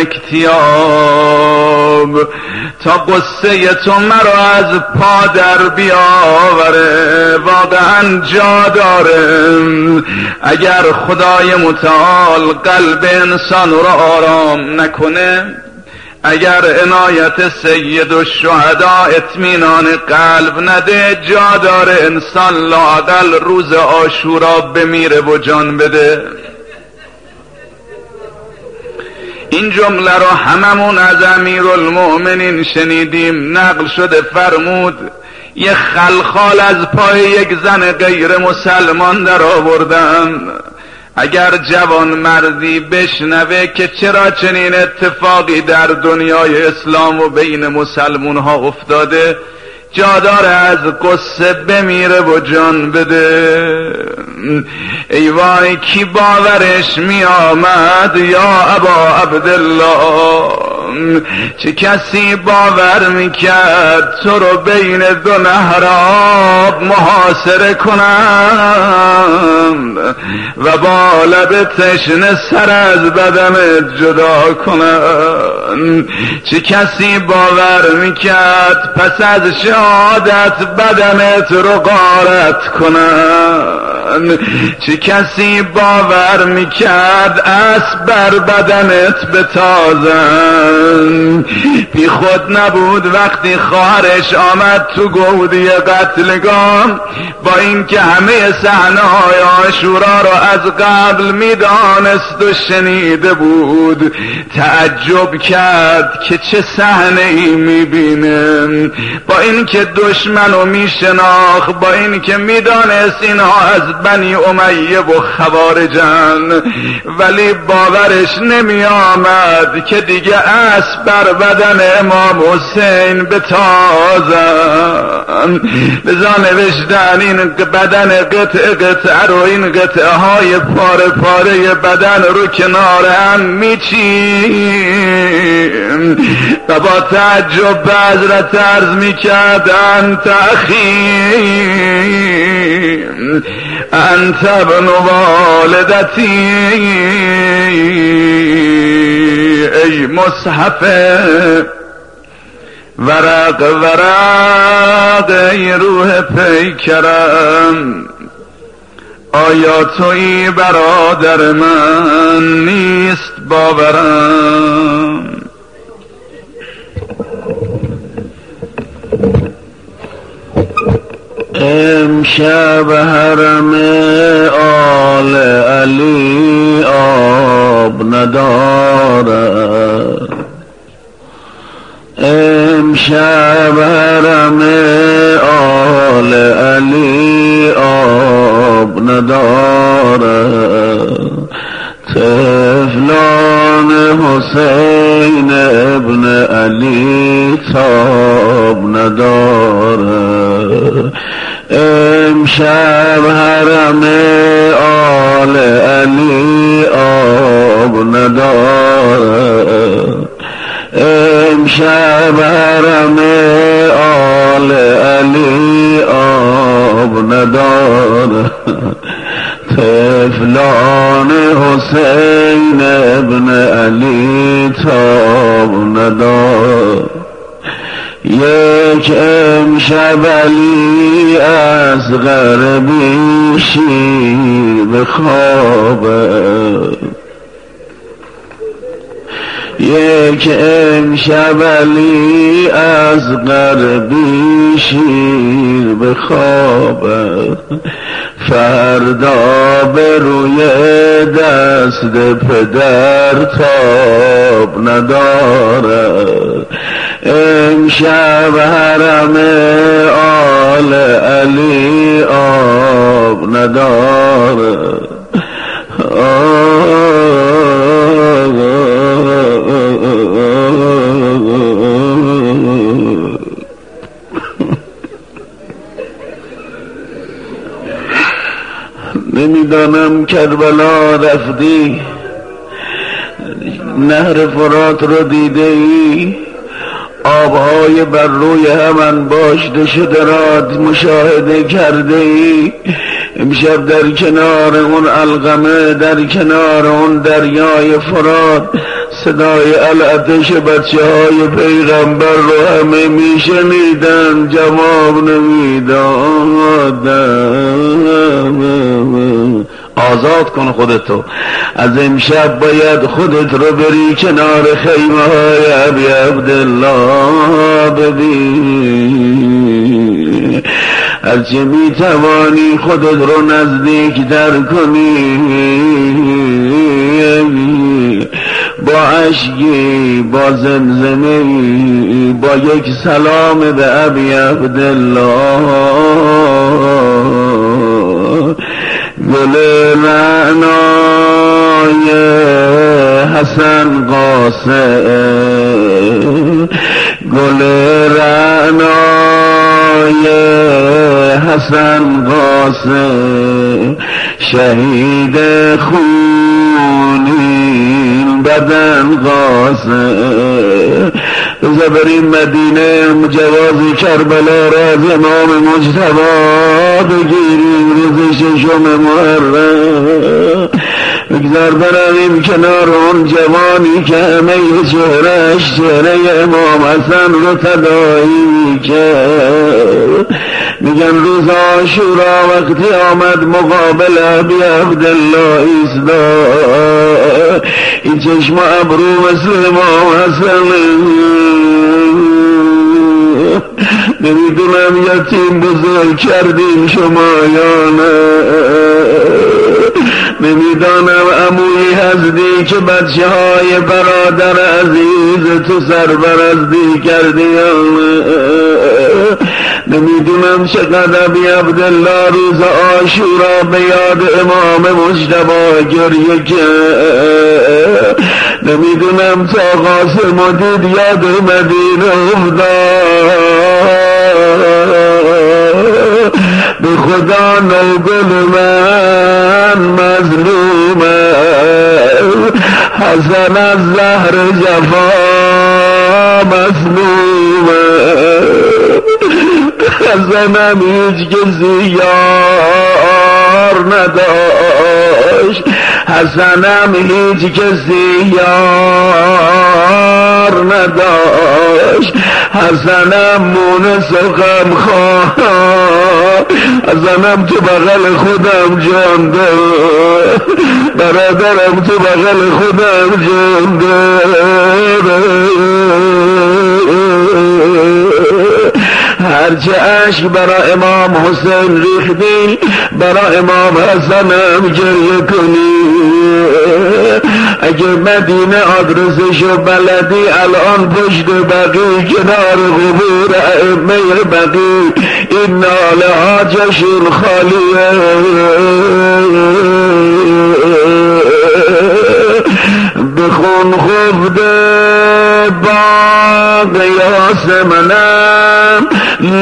الاکتیاب، تا قصه تو مرا از پا در بیاوره. واقعا جا داره اگر خدای متعال قلب انسان را آرام نکنه، اگر عنایت سید الشهدا اطمینان قلب نده، جا داره انسان لااقل روز عاشورا بمیره و جان بده. این جمله را هممون از امیرالمؤمنین شنیدیم. نقل شده فرمود یه خلخال از پای یک زن غیر مسلمان در آوردن. اگر جوان مردی بشنوه که چرا چنین اتفاقی در دنیای اسلام و بین مسلمون ها افتاده، جا داره از قصه بمیره و جان بده. ای وای کی باورش می آمد یا ابا عبدالله، چه کسی باور میکرد تو رو بین دو نهر آب محاصره کنند و با لب تشنه سر از بدنت جدا کنند؟ چه کسی باور میکرد پس از شهادت بدنت رو غارت کنند؟ چه کسی باور میکرد اسب بر بدنت بتازند؟ بی خود نبود وقتی خواهرش آمد تو گودی قتلگاه، با اینکه همه صحنه‌های عاشورا را از قبل میدانست و شنیده بود، تعجب کرد که چه صحنه‌ای میبینه. با اینکه دشمنو میشناخت، با اینکه میدانست اینها از بنی امیه و خوارجن، ولی باورش نمی آمد که دیگه اسب بر بدن امام حسین بتازن. لذا نوشتن این بدن قطعه رو، این قطعه های پاره پاره بدن رو کنار هم میچین و با تعجب به حضرت عرض میکرد انت اخی انت ابن والدتی، ای مصحف ورق ورق، ای روح پیکرم، آیا تویی برادر من نیست باورم؟ امشب حرم آل علی آب ندارد، امشب حرم آل علی آب ندارد، طفلان حسین ابن علی تاب ندارد، امشب حرم آل علی آب ندارد، امشب حرم آل علی آب ندارد، طفلان حسین ابن علی تاب ندارد. یک امشب علی از غربی شیر بخوابد، یک امشب علی از غربی شیر بخوابد، فردا به روی دست پدر تاب ندارد، امشب حرم آل علی آب ندارد. کربلا رفتی، نهر فرات رو دیده ای، آبهای بر روی هم انباشته شده را مشاهده کرده ای. امشب در کنار اون علقمه، در کنار اون دریای فرات، صدای العطش بچه های پیغمبر رو همه میشنیدن، جواب نمیدادن. آزاد کن خودتو. از امشب باید خودت رو بری کنار خیمه های ابی عبدالله ببین، هرچه میتوانی خودت رو نزدیک در کنی، با عشقی، با زمزمی، با یک سلام به ابی عبدالله. گل رعنای حسن قاسم، گل رعنای حسن قاسم، شهید خونین بدن قاسم. روزا بریم مدینه، جواز کربلا را از امام مجتبی بگیریم روز ششم محرم. بگذار برویم کنار اون جوانی که همه چهرهش چهره امام حسن رو تداعی کرد. میگن روز عاشورا وقتی آمد مقابل ابی عبدالله ایستاد، این چشم ابرو مثل امام حسن. نمیدونم یتیم بزرگ کردیم شما یا نه، نمیدانم عمویی هستی که بچه های برادر عزیز تو سربرستی کردی یا نه، نمیدونم چقدر ابی عبدالله روز عاشورا به یاد امام مجتبی گریه کرد، نمیدونم تا قاسم و دید یاد مدینه افتاد. به خدا نوگل من مظلومه، حسن از زهر جفا مسلومه، حسنم هیچ کسی یار نداشت، حسنم هیچ کسی یار نداشت، حسنم مونس و غمخوار، حسنم تو بغل خودم جان ده، برادرم تو بغل خودم جان ده. هرچه عشق برای امام حسین ریختی، برای امام حسنم گریه کنی. اگه مدینه آدرسشو بلدی، الان پشت بقی کنار قبور ائمه بقی این ناله ها جشن خالیه. بخون خفته باغ یاسمنم،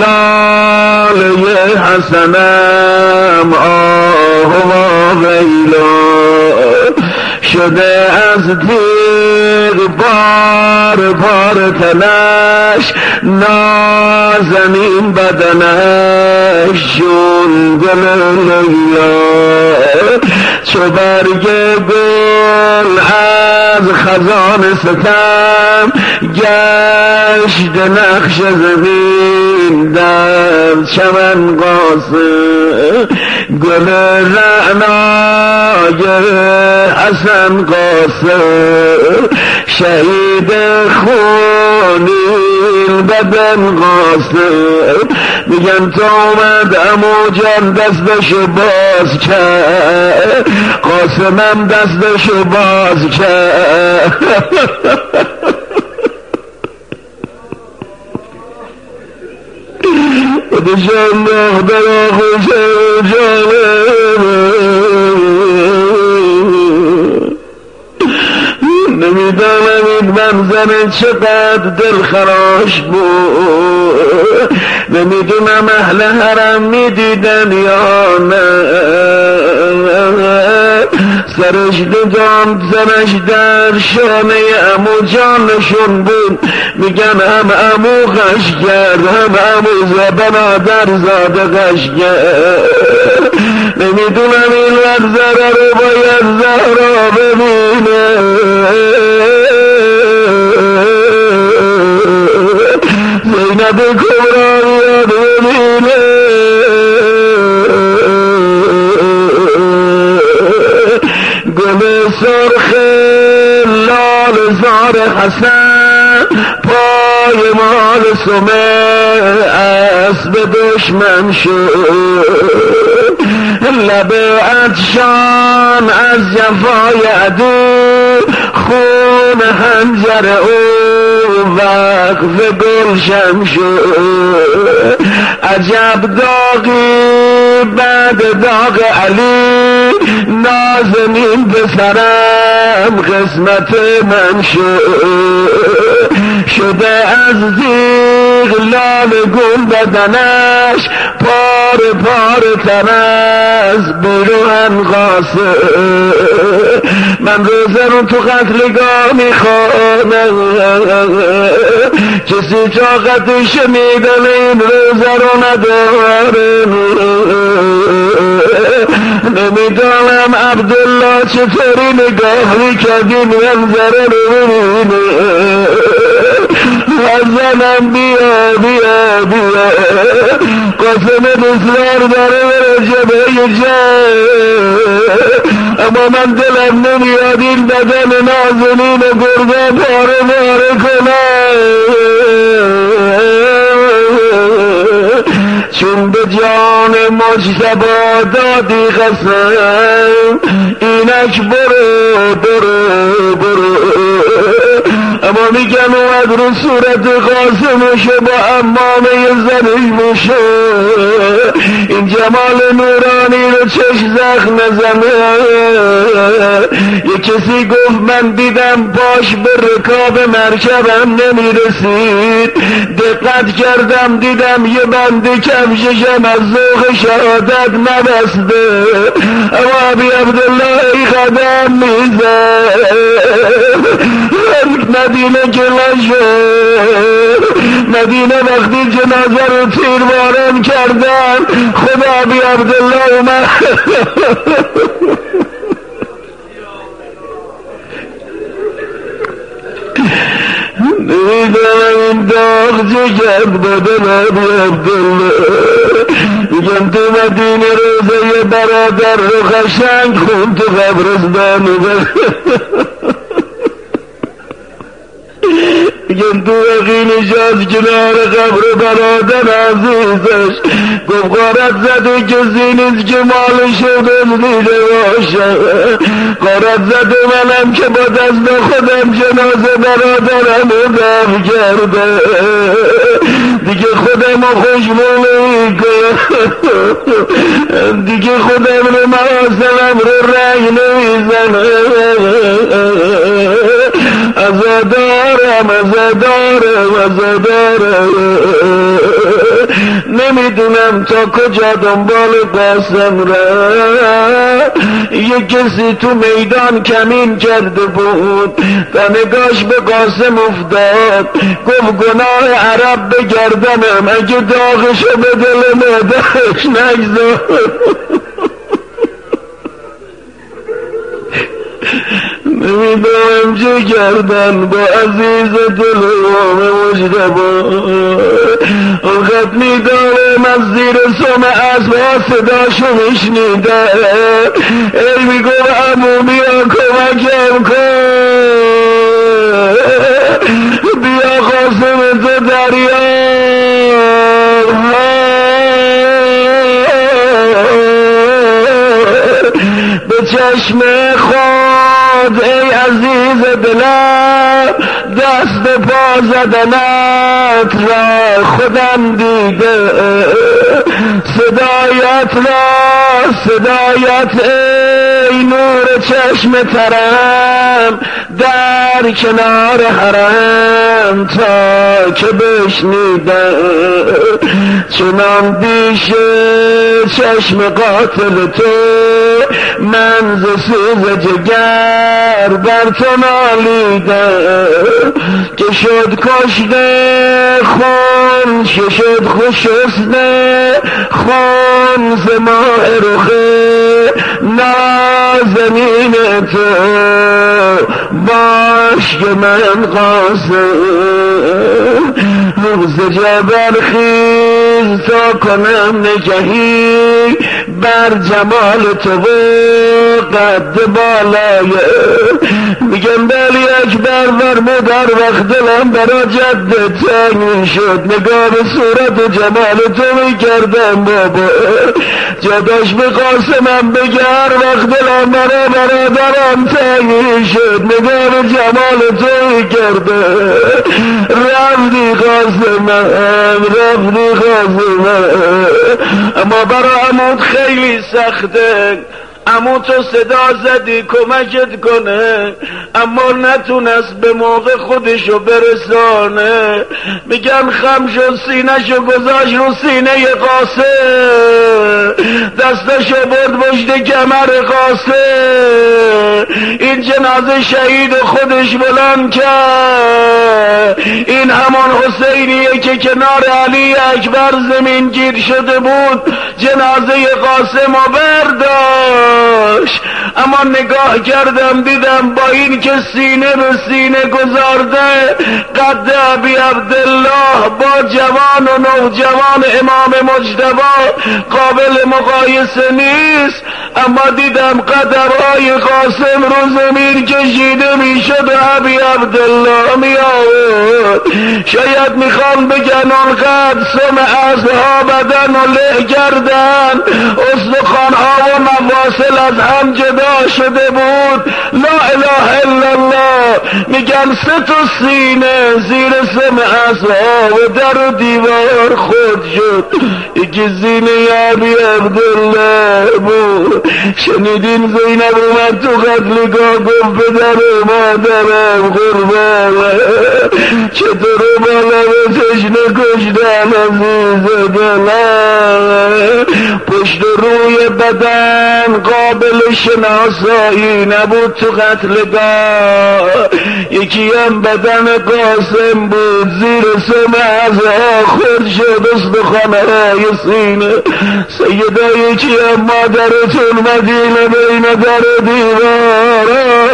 لاله حسنم آه و ویلا، شده از تیغ بار بار تنش، نازنین بدنش شون گل لیلا، چو برگ گل از خزان ستم، گشت نقش زمین در چمن قاسم، گل رعنای حسن قاسم، شهید خونین بدن قاسم. میگن تا اومد عمو جان دستشو باز کرد، قاسمم دستشو باز کرد. خودشان دختر آخوش جانم، نمیدانم این منظر چقدر دلخراش بود، نمیدونم اهل حرم میدیدن یا نه. سرش دیدم زنش در شانه عمو جانشون بود میگن هم عمو غش کرد هم عمو بنادر زاده غش کرد نمیدونم این منظره رو باید زهرا ببینه زینب کبرا بیاد ببینه گل سرخ لال زار حسن پای مال سمه اسب دشمن شد لب عطشان از جفای عدو خون حنجر او وقف گلشن شد عجب داغی بعد داغ علی نازنین پسرم قسمت من شده از زیغ لال گل بدنش پار پار تن از بیروهن قاسه من روزه رو تو قتلگاه میخوانم کسی طاقت شنیدن این روزه رو نداره نمیدانم عبدالله چطوری نگاه میکرد این منظره رو ببینه زنم بیا بیا بیا قسم بسیار داره بره جبه اما من دلم نمیاد این بدن نازنین گرده پاره پاره کنم چون به جان مجتبی دادی قسم اینک برو برو برو اما میگن اومد رو صورت قاسمشو با امامه زنش بشه این جمال نورانی رو چشم زخم نزنه یه کسی گفت من دیدم پاش به رکاب مرکبم نمیرسید دقت کردم دیدم یه بند کفششم از ذوق شهادت نبسته اما ابی عبدالله قدم میزد مدینه جلوه مدینه وقتی جنازه رو تیرباران کردن خدا ابی عبدالله اومد نمیدونم این داغ جگر بدن ابی عبدالله میگم تو مدینه روزه برادر رو خشنگ خون تو قبرستان میگم تو وقی نشاست کنار قبر برادر عزیزش گفت غارت زده کسی نیست که مالشو دزدیده باشه غارت زده منم که با دست خودم جنازه برادرم رو دفن کرده دیگه خودم رو خوشمونه میکنم دیگه خودم رو محاسنم رو رنگ نمیزنم ازادارم نمیدونم تا کجا دنبال قاسم را یک کسی تو میدان کمین کرده بود و نگاش به قاسم افتاد گفت گناه عرب به گردنم اگه داغشو به دل معدهش نگذار نمیدونم چه کردن با عزیز دل مجتبی اون خط میدارم از زیر سم اسبا صداشو میشنیده ای میگو عمو بیا کمکم کن بیا قاسم تو دریا به چشم خود ای عزیز دلم دست پا زدنت را خودم دیده صدایت ای نور چشم ترم در کنار حرم تا که بشنیدم چنان پیش چشم قاتل تو من ز سوز جگر بر تو نالیدم که شد کشته خون که شد خشسته خون ز ماه رخه نازنین تو باش که من قاسم روز جبر خیز تا کنم نگهی بر جمال تو و قد بالای میگم بلی اکبر ورمو در وقت دلم برا جد تنگ شد نگاه به صورت و جمال تو میکردم بابا جداش به قاسمم بگر وقت دلم برا برادرم تنگ شد نگاه به جمال تو میکردم رفتی قاسمم اما برا عمود خیلی سخته عمو تو صدا زدی کمکت کنه اما نتونست به موقع خودشو برسانه میگن خم شد سینه‌شو گذاشت رو سینه قاسم دستشو برد پشت کمر قاسم این جنازه شهید خودش بلند کرد این همان حسینیه که کنار علی اکبر زمین گیر شده بود جنازه قاسم رو برداشت اما نگاه کردم دیدم با این که سینه به سینه گذارده قد ابی عبدالله با جوان و نوجوان امام مجتبی قابل مقایسه نیست اما دیدم قدمهای قاسم رو زمین کشیده میشد و ابی عبدالله می آورد شاید میخوام بگن آنقدر سم اعضاها بدن و له کردن استخوانها و مفاصل از هم جدا شده بود لا اله الا الله میگن سه تا سینه زیر سم اعضاها و در و دیوار خود شد یکی سینه ابی عبدالله بود شنیدین زینب اومد تو قتلگاه گفت پدر و مادرم قربانه چطور بالا به تشنه کشتن عزیز دلم پشت روی بدن قابل شناسایی نبود تو قتلگاه یکی هم بدن قاسم بود زیر سم اعضا خود شد استخوانهای سینه سیدا یکی هم مادرتون مدینه بین در دیوار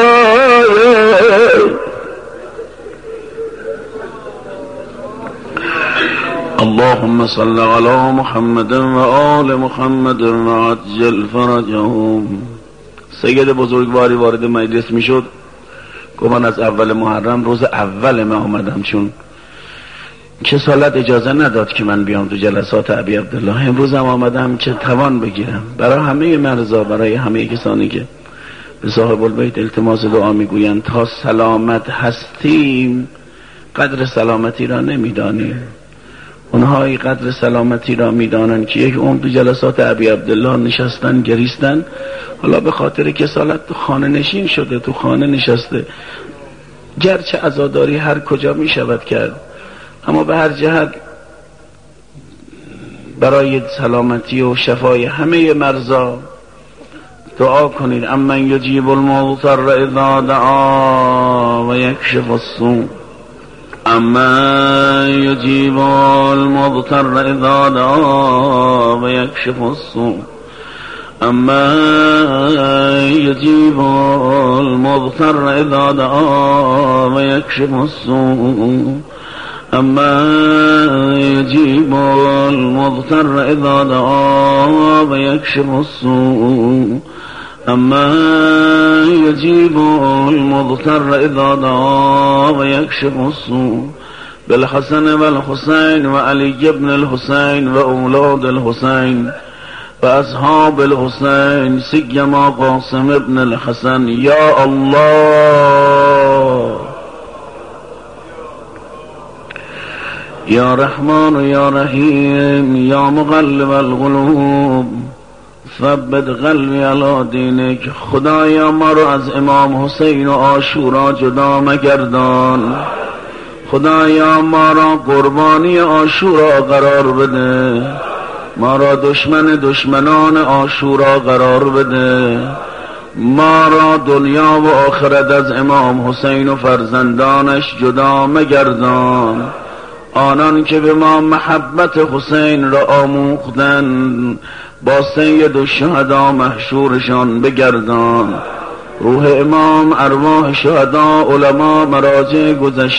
اللهم صل علی محمد و آل محمد و عجل فرجهم سید بزرگواری وارد مجلس میشد گفت من از اول محرم روز اول من آمدم چون کسالت اجازه نداد که من بیام تو جلسات ابی عبدالله امروز هم آمدم که توان بگیرم برای همه مرزا برای همه کسانی که به صاحب البیت التماس دعا میگویند تا سلامت هستیم قدر سلامتی را نمیدانیم اونهایی قدر سلامتی را میدانن که یک عمر تو جلسات ابی عبدالله نشستن گریستن حالا به خاطر کسالت تو خانه نشین شده تو خانه نشسته گرچه عزاداری هر کجا می شود کرد اما به هر جهت برای سلامتی و شفای همه مرضا دعا کنید امن یجیب المضطر اذا دعا و یکشف السوء امن یجیب المضطر اذا دعا و یکشف السوء امن یجیب المضطر اذا دعا و یکشف السوء امن یجیب المضطر اذا دعا و یکشف السوء امن یجیب المضطر اذا دعا و یکشف السوء بالحسن والحسین و علی ابن الحسین و اولاد الحسین و اصحاب الحسین سیما قاسم ابن الحسن یا الله یا رحمان و یا رحیم یا مقلب القلوب ثبت قلبی علی دینک. خدایا ما رو از امام حسین و عاشورا جدا مگردان. خدایا ما را قربانی عاشورا قرار بده، ما را دشمنان عاشورا قرار بده، ما را دنیا و آخرت از امام حسین و فرزندانش جدا مگردان. آنان که به ما محبت حسین را آموختند با سید الشهدا محشورشان بگردان. روح امام، ارواح شهدا، علما، مراجع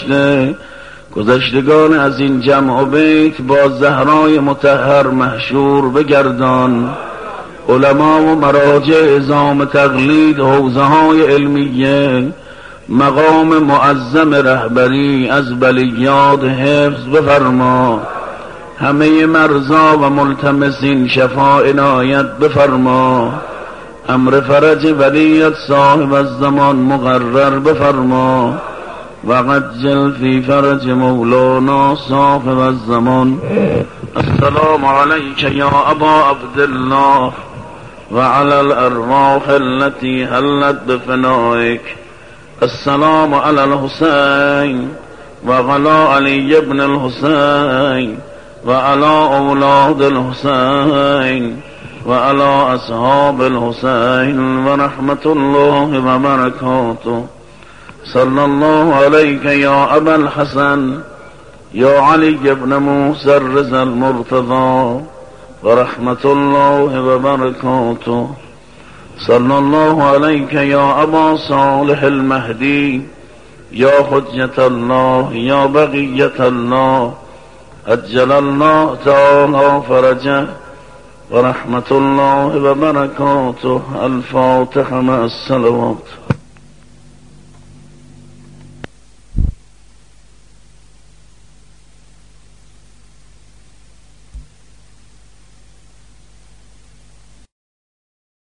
گذشتگان از این جمع و بیت با زهرای مطهر محشور بگردان. علما و مراجع عظام تقلید، حوزه های علمیه، مقام معظم رهبری از بلیات حفظ بفرما. همه مرضا و ملتمسین شفا عنایت بفرما. امر فرج ولیت صاحب الزمان مقرر بفرما. وعجل فی فرج مولانا صاحب الزمان. السلام علیک یا ابا عبدالله وعلى الارواح التي حلت بفنائك. السلام على الحسين وعلى علي بن الحسين وعلى اولاد الحسين وعلى اصحاب الحسين ورحمة الله وبركاته. صلى الله عليك يا ابا الحسن يا علي بن موسى الرضا المرتضى ورحمة الله وبركاته. صلى الله عليك يا أبا صالح المهدي يا حجة الله يا بقية الله أجل الله تعالى فرجه ورحمة الله وبركاته. الفاتحة مع الصلوات.